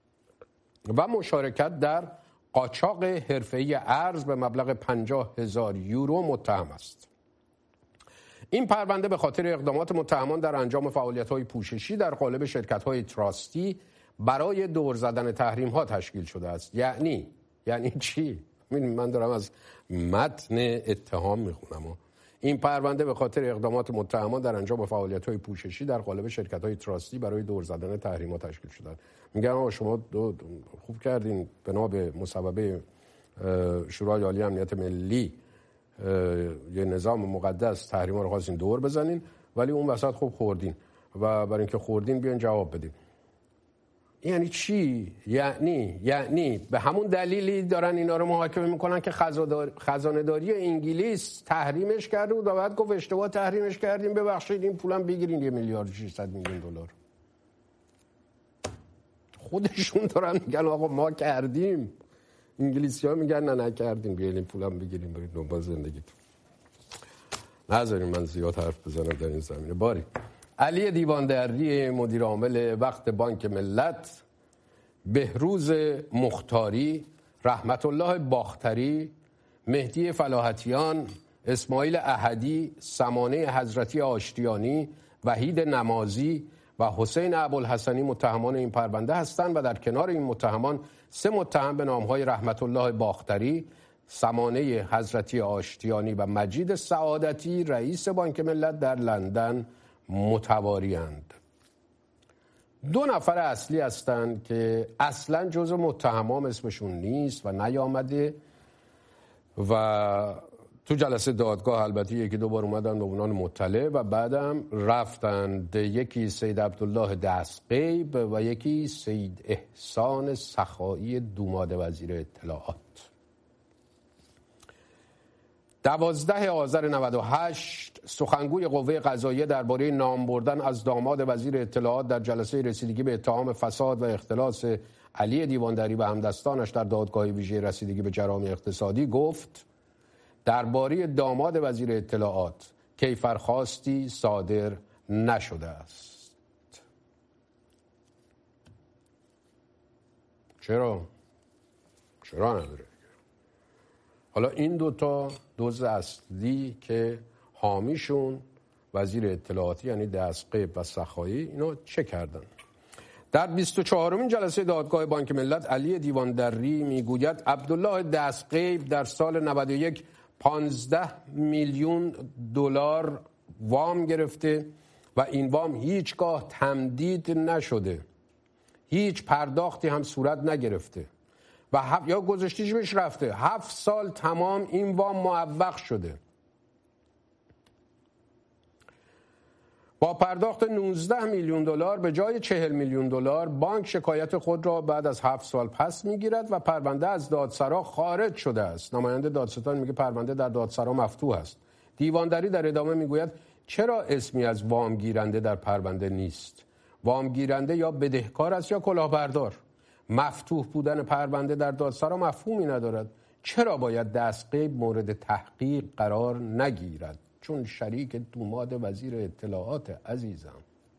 و مشارکت در قاچاق حرفه‌ای ارز به مبلغ 50,000 یورو متهم است. این پرونده به خاطر اقدامات متهمان در انجام فعالیت‌های پوششی در قالب شرکت‌های تراستی برای دور زدن تحریم‌ها تشکیل شده است. یعنی چی؟ من دارم از متن اتهام میخونم. این پرونده به خاطر اقدامات متهمان در انجام فعالیت‌های پوششی در قالب شرکت‌های تراستی برای دور زدن تحریم‌ها تشکیل شده است. میگن آقا شما خوب کردین بنا به مصوبه شورای عالی امنیت ملی یه نظام مقدس تحریم‌ها رو خواستین دور بزنین، ولی اون وسط خوب خوردین و برای اینکه خوردین بیان جواب بدین. یعنی چی؟ یعنی به همون دلیلی دارن اینا رو محاکمه میکنن که خزانه‌داری انگلیس تحریمش کرده بود و بعد گفت اشتباه تحریمش کردیم، ببخشید این پولم بگیرین 1,600,000,000 دلار. خودشون دارن میگن آقا ما کردیم، انگلیسی‌ها میگن نه نکردیم، بیاین این پولم بگیریم برید دنبال زندگیتون. نذارین من زیاد حرف بزنم در این زمینه. باری علی دیواندری مدیر عامل وقت بانک ملت بهروز مختاری، رحمت الله باختری، مهدی فلاحتیان، اسماعیل احدی، سمانه حضرتی آشتیانی، وحید نمازی و حسین ابوالحسنی متهمان این پرونده هستند و در کنار این متهمان 3 متهم به نامهای رحمت الله باختری، سمانه حضرتی آشتیانی و مجید سعادتی رئیس بانک ملت در لندن متواری‌اند. 2 نفر اصلی هستند که اصلا جزو متهمان اسمشون نیست و نیامده و تو جلسه دادگاه البته 1-2 بار اومدن به عنوان مطلع و بعدم رفتند. یکی سید عبدالله دستغیب و یکی سید احسان سخایی دوماد وزیر اطلاعات. 12 آذر 98 سخنگوی قوه قضاییه درباره نام بردن از داماد وزیر اطلاعات در جلسه رسیدگی به اتهام فساد و اختلاس علی دیواندری و همدستانش در دادگاه ویژه رسیدگی به جرائم اقتصادی گفت درباره داماد وزیر اطلاعات کیفرخواستی صادر نشده است. چرا نداره؟ حالا این 2 دزد اصلی که حامیشون وزیر اطلاعاتی یعنی دستغیب و سخایی اینو چه کردن؟ در 24مین جلسه دادگاه بانک ملت علی دیواندری میگوید عبدالله دستغیب در سال 91 $15 میلیون وام گرفته و این وام هیچگاه تمدید نشده، هیچ پرداختی هم صورت نگرفته و یا گذشتیش بهش رفته. 7 سال تمام این وام معوق شده. با پرداخت $19 میلیون به جای $40 میلیون بانک شکایت خود را بعد از 7 سال پس میگیرد و پرونده از دادسرا خارج شده است. نماینده دادستان میگه پرونده در دادسرا مفتوح است. دیواندری در ادامه میگوید چرا اسمی از وام گیرنده در پرونده نیست؟ وام گیرنده یا بدهکار است یا کلاهبردار. مفتوح بودن پرونده در دادسرا مفهومی ندارد. چرا باید دستغیب مورد تحقیق قرار نگیرد؟ چون شریک دوماد وزیر اطلاعات عزیزم.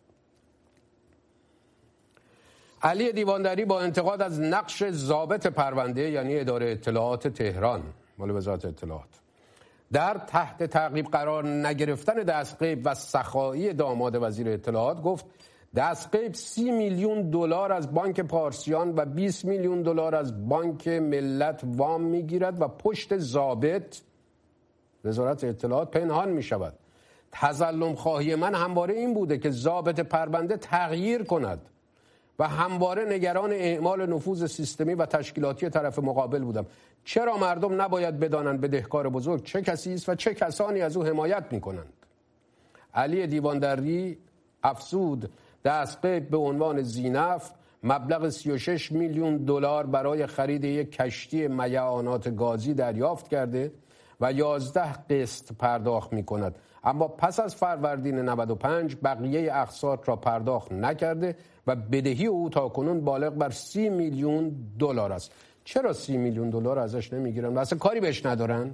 علی دیواندری با انتقاد از نقش ضابط پرونده یعنی اداره اطلاعات تهران مال وزارت اطلاعات در تحت تعقیب قرار نگرفتن دستغیب و سخایی داماد وزیر اطلاعات گفت دستغیب $30 میلیون از بانک پارسیان و $20 میلیون از بانک ملت وام میگیرد و پشت ضابط وزارت اطلاعات پنهان می شود. تظلم خواهی من همواره این بوده که ضابط پرونده تغییر کند و همواره نگران اعمال نفوذ سیستمی و تشکیلاتی طرف مقابل بودم. چرا مردم نباید بدانند بدهکار بزرگ چه کسی است و چه کسانی از او حمایت می کنند؟ علی دیواندری افزود دستغیب به عنوان ذینفع مبلغ $36 میلیون برای خرید یک کشتی میعانات گازی دریافت کرده و 11 قسط پرداخت می کند. اما پس از فروردین 95 بقیه اقساط را پرداخت نکرده و بدهی او تاکنون بالغ بر $30 میلیون است. چرا $30 میلیون ازش نمیگیرن و اصلا کاری بهش ندارن؟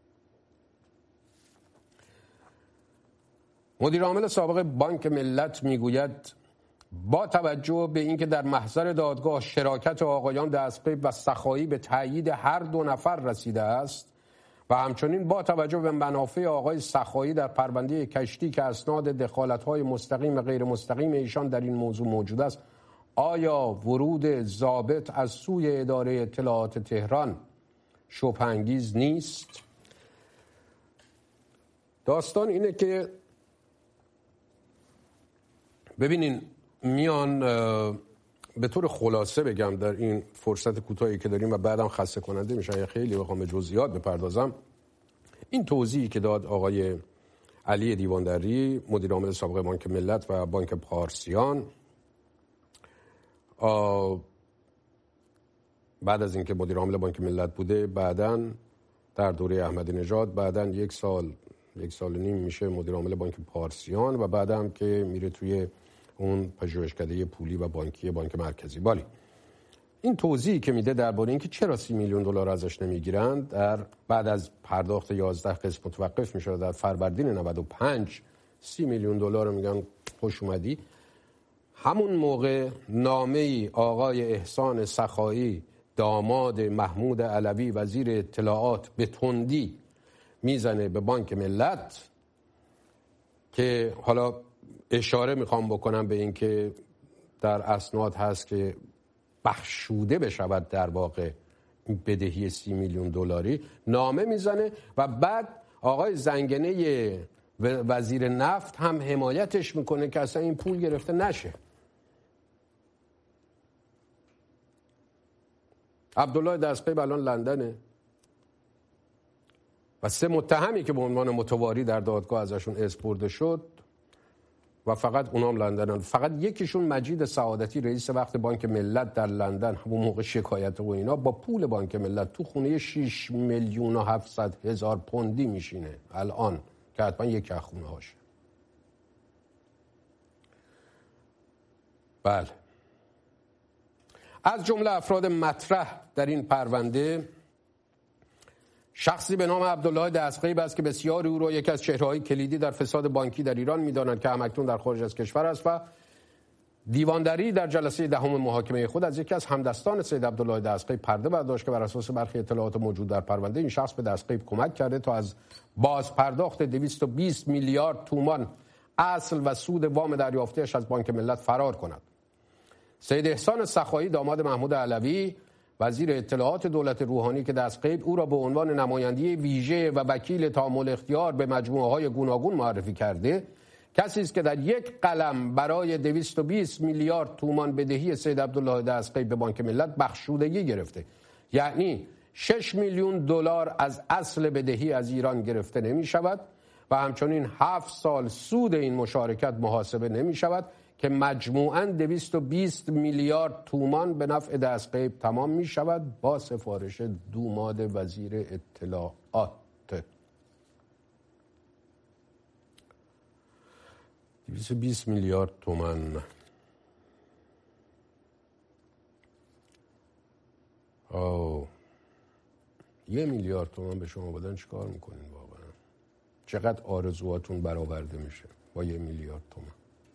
مدیر عامل سابق بانک ملت میگوید با توجه به اینکه در محضر دادگاه شراکت آقایان دستغیب و سخایی به تایید هر 2 نفر رسیده است و همچنین با توجه به منافع آقای سخایی در پرونده کشتی که اسناد دخالت‌های مستقیم و غیر مستقیم ایشان در این موضوع موجود است، آیا ورود ضابط از سوی اداره اطلاعات تهران شبه‌انگیز نیست؟ داستان اینه که ببینین میان به طور خلاصه بگم در این فرصت کوتاهی که داریم و بعدم خسته کننده میشه خیلی بخوام به جزئیات بپردازم. این توضیحی که داد آقای علی دیواندری مدیر عامل سابق بانک ملت و بانک پارسیان بعد از اینکه مدیر عامل بانک ملت بوده، بعداً در دوره احمدی نژاد، بعداً 1 سال 1.5 سال میشه مدیر عامل بانک پارسیان و بعدم که میره توی اون پژوهشکده پولی و بانکی بانک مرکزی. بالی این توضیحی که میده درباره اینکه چرا $30 میلیون ازش نمیگیرند، در بعد از پرداخت 11 قسط متوقف میشه، در فروردین 95 $30 میلیون رو میگن خوش اومدی. همون موقع نامه‌ای آقای احسان سخایی داماد محمود علوی وزیر اطلاعات به تندی میزنه به بانک ملت که حالا اشاره میخوام بکنم به این که در اسناد هست که بخشوده بشود در واقع بدهی 30 میلیون دلاری، نامه میزنه و بعد آقای زنگنه وزیر نفت هم حمایتش میکنه که اصلا این پول گرفته نشه. عبدالله دستقیب الان لندنه و 3 متهمی که به عنوان متواری در دادگاه ازشون اسپرده شد و فقط اونام لندنن. فقط یکیشون مجید سعادتی رئیس وقت بانک ملت در لندن همون موقع شکایت و اینا با پول بانک ملت تو خونه 6 میلیون و 700 هزار پوندی میشینه الان که حتما یک از خونه هاشه. بله، از جمله افراد مطرح در این پرونده شخصی به نام عبدالله دستقیب است که بسیاری او را یکی از چهره‌های کلیدی در فساد بانکی در ایران می‌دانند که همکنون در خارج از کشور است و دیواندری در جلسه دهم محاکمه خود از یکی از همدستان سید عبدالله دستقیب پرده برداشت که بر اساس برخی اطلاعات موجود در پرونده این شخص به دستقیب کمک کرده تا از باز پرداخت 220 میلیارد تومان اصل و سود وام دریافته‌اش از بانک ملت فرار کند. سید احسان سخایی داماد محمود علوی وزیر اطلاعات دولت روحانی که دستقیب او را به عنوان نماینده ویژه و وکیل تامل اختیار به مجموعه‌های گوناگون معرفی کرده، کسی است که در یک قلم برای 220 میلیارد تومان بدهی سید عبدالله دستقیب به بانک ملت بخشودگی گرفته. یعنی 6 میلیون دلار از اصل بدهی از ایران گرفته نمی شود و همچنین 7 سال سود این مشارکت محاسبه نمی شود که مجموعاً 220 میلیارد تومان به نفع دستقیب تمام می شود با سفارش داماد وزیر اطلاعات. 220 میلیارد تومان. 1 میلیارد تومان به شما بدن چیکار میکنین واقعا؟ چقدر آرزوهاتون برآورده میشه با 1 میلیارد تومان؟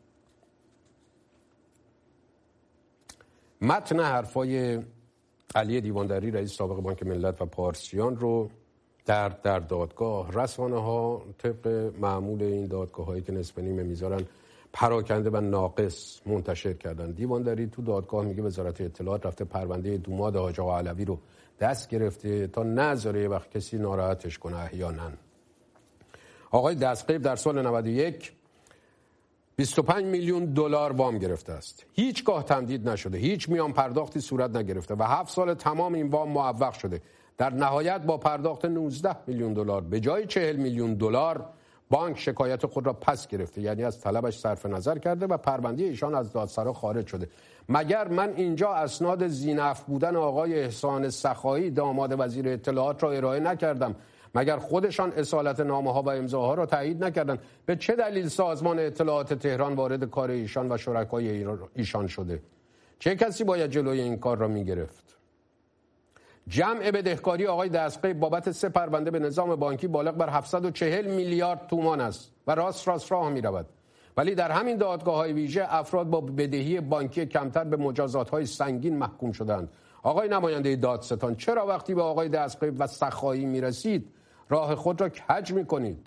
متن حرفای علی دیواندری رئیس سابق بانک ملت و پارسیان رو در دادگاه رسانه‌ها طبق معمول این دادگاه‌هایی که نصف نیمه میذارن پراکنده و ناقص منتشر کردن. دیواندری تو دادگاه میگه وزارت اطلاعات رفته پرونده داماد حاج آقا علوی رو دست گرفته تا نذاره وقت کسی ناراحتش کنه احیانا. آقای دستقیب در سال 91 25 میلیون دلار وام گرفته است. هیچگاه تمدید نشده، هیچ میان پرداختی صورت نگرفته و 7 سال تمام این وام معوق شده. در نهایت با پرداخت 19 میلیون دلار به جای 40 میلیون دلار بانک شکایت خود را پس گرفته، یعنی از طلبش صرف نظر کرده و پرونده ایشان از دادسرا خارج شده. مگر من اینجا اسناد ذینفع بودن آقای احسان سخایی داماد وزیر اطلاعات را ارائه نکردم؟ مگر خودشان اصالت نامه‌ها و امضاها را تایید نکردند؟ به چه دلیل سازمان اطلاعات تهران وارد کار ایشان و شرکای ایشان شده؟ چه کسی باید جلوی این کار را می‌گرفت؟ جمع بدهکاری آقای دستقیب بابت 3 پرونده به نظام بانکی بالغ بر 740 میلیارد تومان است و راست راه می‌رود. ولی در همین دادگاه‌های ویژه افراد با بدهی بانکی کمتر به مجازات‌های سنگین محکوم شدند. آقای نماینده دادستان، چرا وقتی به آقای دستقیب و سخایی می‌رسید راه خود را کج می‌کنید؟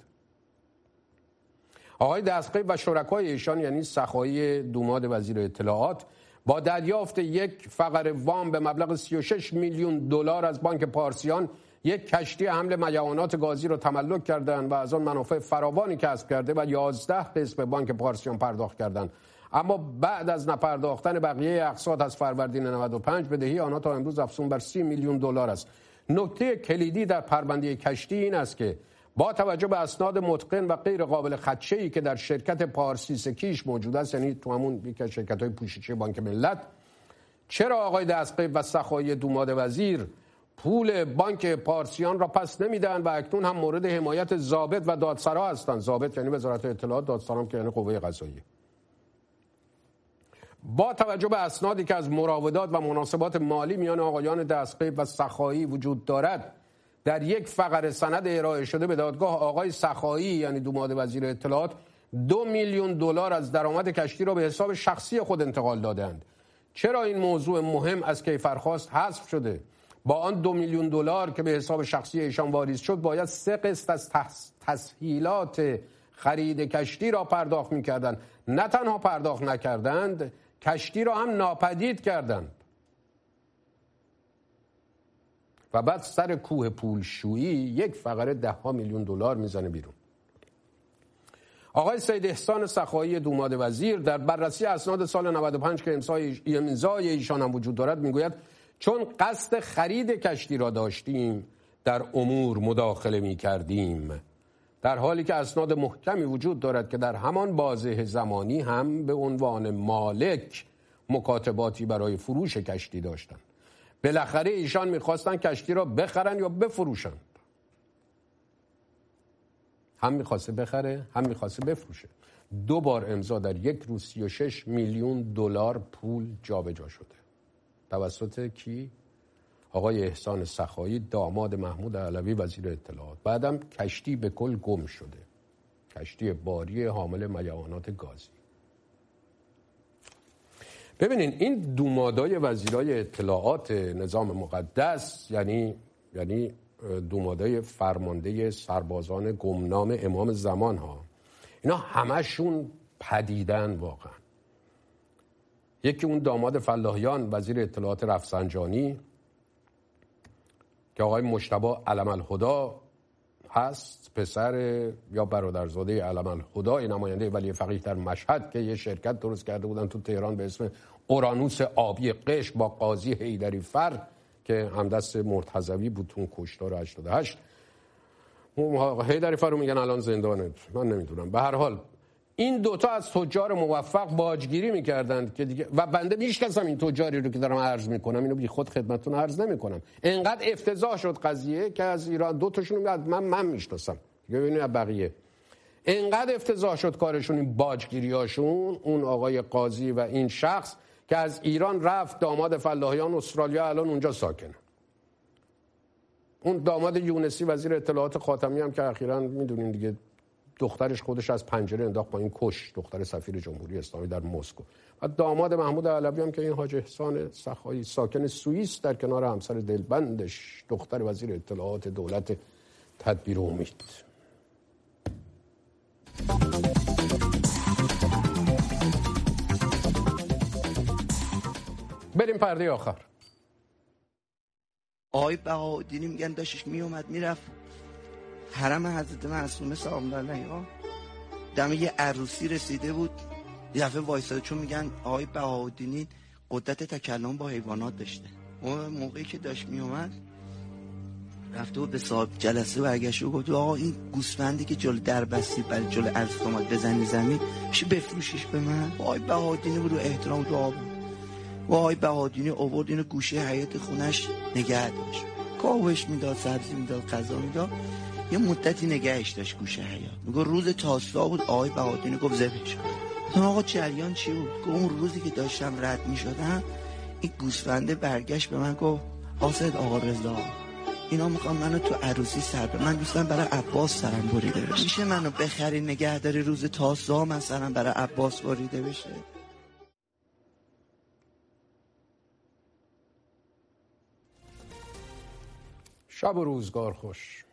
آقای دستقیب و شرکای ایشان یعنی سخایی داماد وزیر اطلاعات با دریافت یک فقره وام به مبلغ 36 میلیون دلار از بانک پارسیان یک کشتی حمل میعانات گازی را تملک کردند و از آن منافع فراوانی کسب کرده و 11 قسط به بانک پارسیان پرداخت کردند. اما بعد از نپرداختن بقیه اقساط از فروردین 95 بدهی آنها تا امروز افزون بر 30 میلیون دلار است. نکته کلیدی در پرونده کشتی این است که با توجه به اسناد متقن و غیر قابل خدشه‌ای که در شرکت پارسیس کیش موجود است، یعنی تو همون یکی از شرکت‌های پوششی بانک ملت، چرا آقای دستقیب و سخایی داماد وزیر پول بانک پارسیان را پس نمیدن و اکنون هم مورد حمایت ضابط و دادسرا هستند؟ ضابط یعنی وزارت اطلاعات، دادسرا که یعنی قوه قضاییه. با توجه به اسنادی که از مراودات و مناسبات مالی میان آقایان دستقیب و سخایی وجود دارد، در یک فقره سند ارائه شده به دادگاه آقای سخایی یعنی داماد وزیر اطلاعات 2 میلیون دلار از درآمد کشتی را به حساب شخصی خود انتقال دادند. چرا این موضوع مهم از کیفرخواست حذف شده؟ با آن 2 میلیون دلار که به حساب شخصی ایشان واریز شد باید 3 قسط از تسهیلات خرید کشتی را پرداخت می‌کردند. نه تنها پرداخت نکردند، کشتی را هم ناپدید کردند. و بعد سر کوه پولشویی یک فقره 10 میلیون دلار میزنه بیرون. آقای سید احسان سخایی دوماد وزیر در بررسی اسناد سال 95 که امضای ایشان هم وجود دارد میگوید چون قصد خرید کشتی را داشتیم در امور مداخله میکردیم، در حالی که اسناد محکمی وجود دارد که در همان بازه زمانی هم به عنوان مالک مکاتباتی برای فروش کشتی داشتند. بالاخره ایشان میخواستن کشتی را بخرن یا بفروشن. هم میخواسته بخره، هم میخواسته بفروشه. 2 بار امضا در یک روز 36 میلیون دلار پول جابجا شده. توسط کی؟ آقای احسان سخایی داماد محمود علوی وزیر اطلاعات. بعدم کشتی به کل گم شده. کشتی باری حامل میعانات گازی. ببینین این دومادای وزیرای اطلاعات نظام مقدس یعنی دومادای فرمانده سربازان گمنام امام زمان ها، اینا همشون پدیدن واقعا. یکی اون داماد فلاحیان وزیر اطلاعات رفسنجانی که آقای مجتبی علم الهدا هست، پسر یا برادرزاده علم الهدا نماینده ولی فقیه در مشهد که یه شرکت درست کرده بودن تو تهران به اسم اورانوس آبی قشم با قاضی حیدری فر که همدست مرتضوی بود تو کشتار 88. حیدری فر رو میگن الان زندانه، من نمیدونم. به هر حال این دوتا از تجار موفق باجگیری میکردند که دیگه، و بنده میشناسم این تجاری رو که دارم عرض میکنم، اینو بی خود خدمتتون عرض نمیکنم. انقدر افتضاح شد قضیه که از ایران دو تاشون من میشناسم دیگه، ببینید بقیه انقدر افتضاح شد کارشون، این باجگیریاشون، اون آقای قاضی و این شخص که از ایران رفت داماد فلاحیان استرالیا، الان اونجا ساکنه. اون داماد یونسی وزیر اطلاعات خاتمی هم که اخیراً میدونین دیگه دخترش خودش از پنجره انداخت با این کش، دختر سفیر جمهوری اسلامی در مسکو. و داماد محمود علوی هم که این حاج احسان سخایی ساکن سوئیس در کنار همسر دلبندش دختر وزیر اطلاعات دولت تدبیر امید. بریم پرده آخر. آقای بهاءالدین میگن داشتش میومد میرفت حرم حضرت معصومه سلام علیها، دم یه عروسی رسیده بود، یه دفعه وایساده، چون میگن آقای بهاءالدین قدرت تکلم با حیوانات داشته. اون موقعی که داشت میومد رفته بود به صاحب جلسه برگشت و گفت آقا این گوسفندی که جلو در بستید برای جلو عرض اومد بزنی زمین میشه بفروشیش به من. آقای بهاءالدین بود رو احترام دعا بود و آقای بهاءالدین آورد اینو گوشه حیاط خونش نگه داشت، کاوش میداد، سبزی میداد، غذا میداد، یه مدتی نگهش داشت گوشه حیاط. میگه روز تاسوعا بود، آقای بهاءالدین گفت ذبحش کن. آقا جریان چی بود؟ گفت اون روزی که داشتم رد میشدم این گوسفنده برگشت به من گفت قاصد آقا رضا اینا میخوان منو تو عروسی سر به من، دوستان برای عباس سرم بریده بشه، میشه منو بخری نگه داری روز تاسوعا مثلا برای عباس بریده بشه؟ شب و روزگار خوش.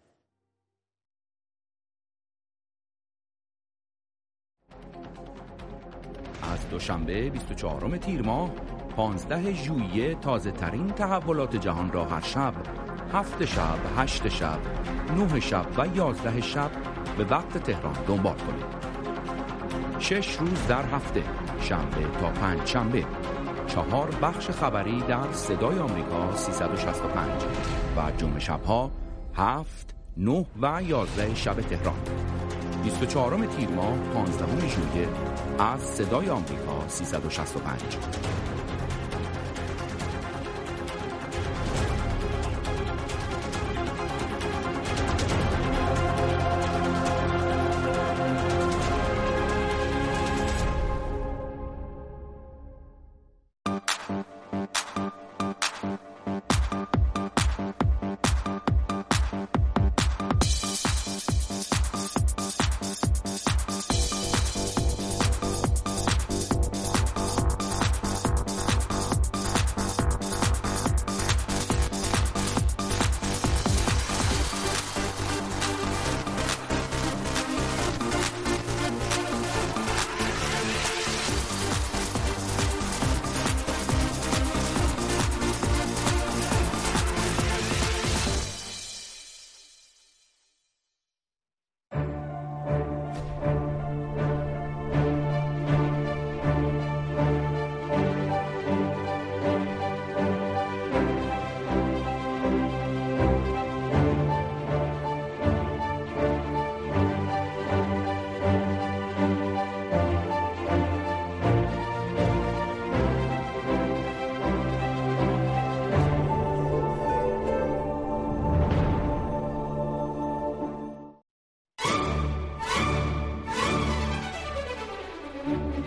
از دوشنبه 24 تیر ماه 15 ژوئیه تازه ترین تحولات جهان را هر شب 7 شب، 8 شب، 9 شب و 11 شب به وقت تهران دنبال کنید. 6 روز در هفته، شنبه تا پنج شنبه، 4 بخش خبری در صدای آمریکا 365 و جمعه شبها 7، 9 و 11 شب تهران. 24 تیر ماه 15 ژوئیه از صدای آمریکا 365.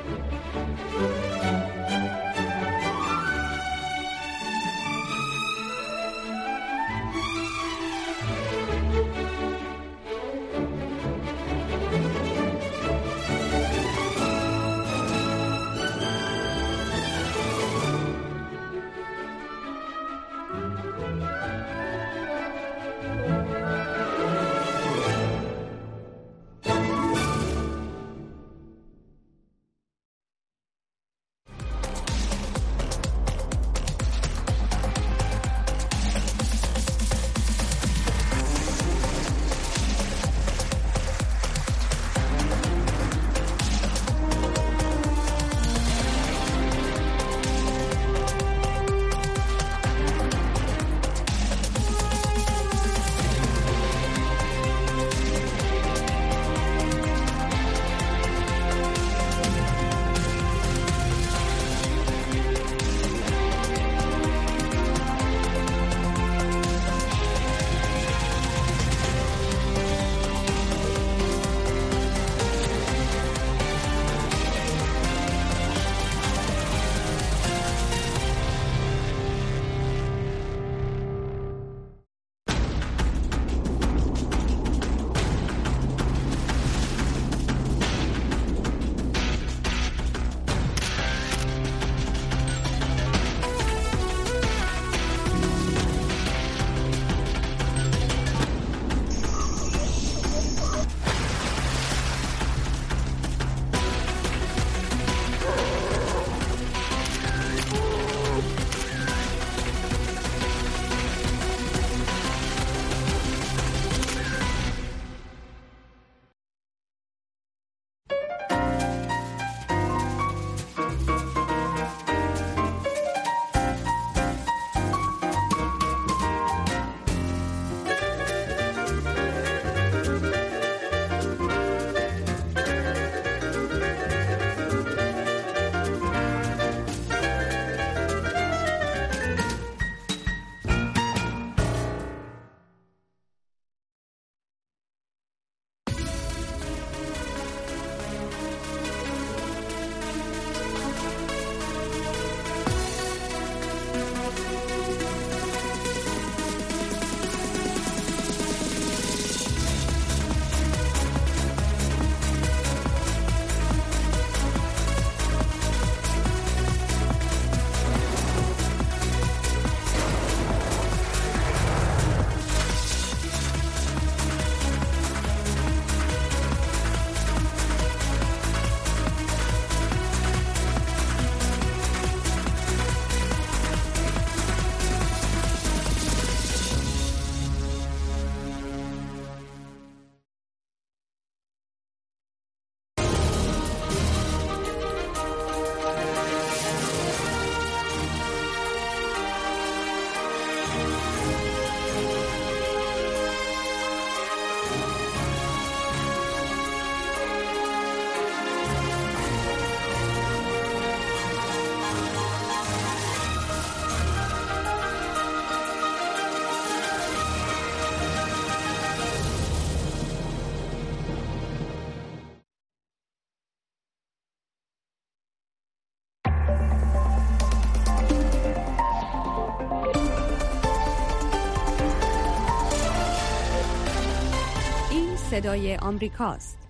صدای آمریکاست.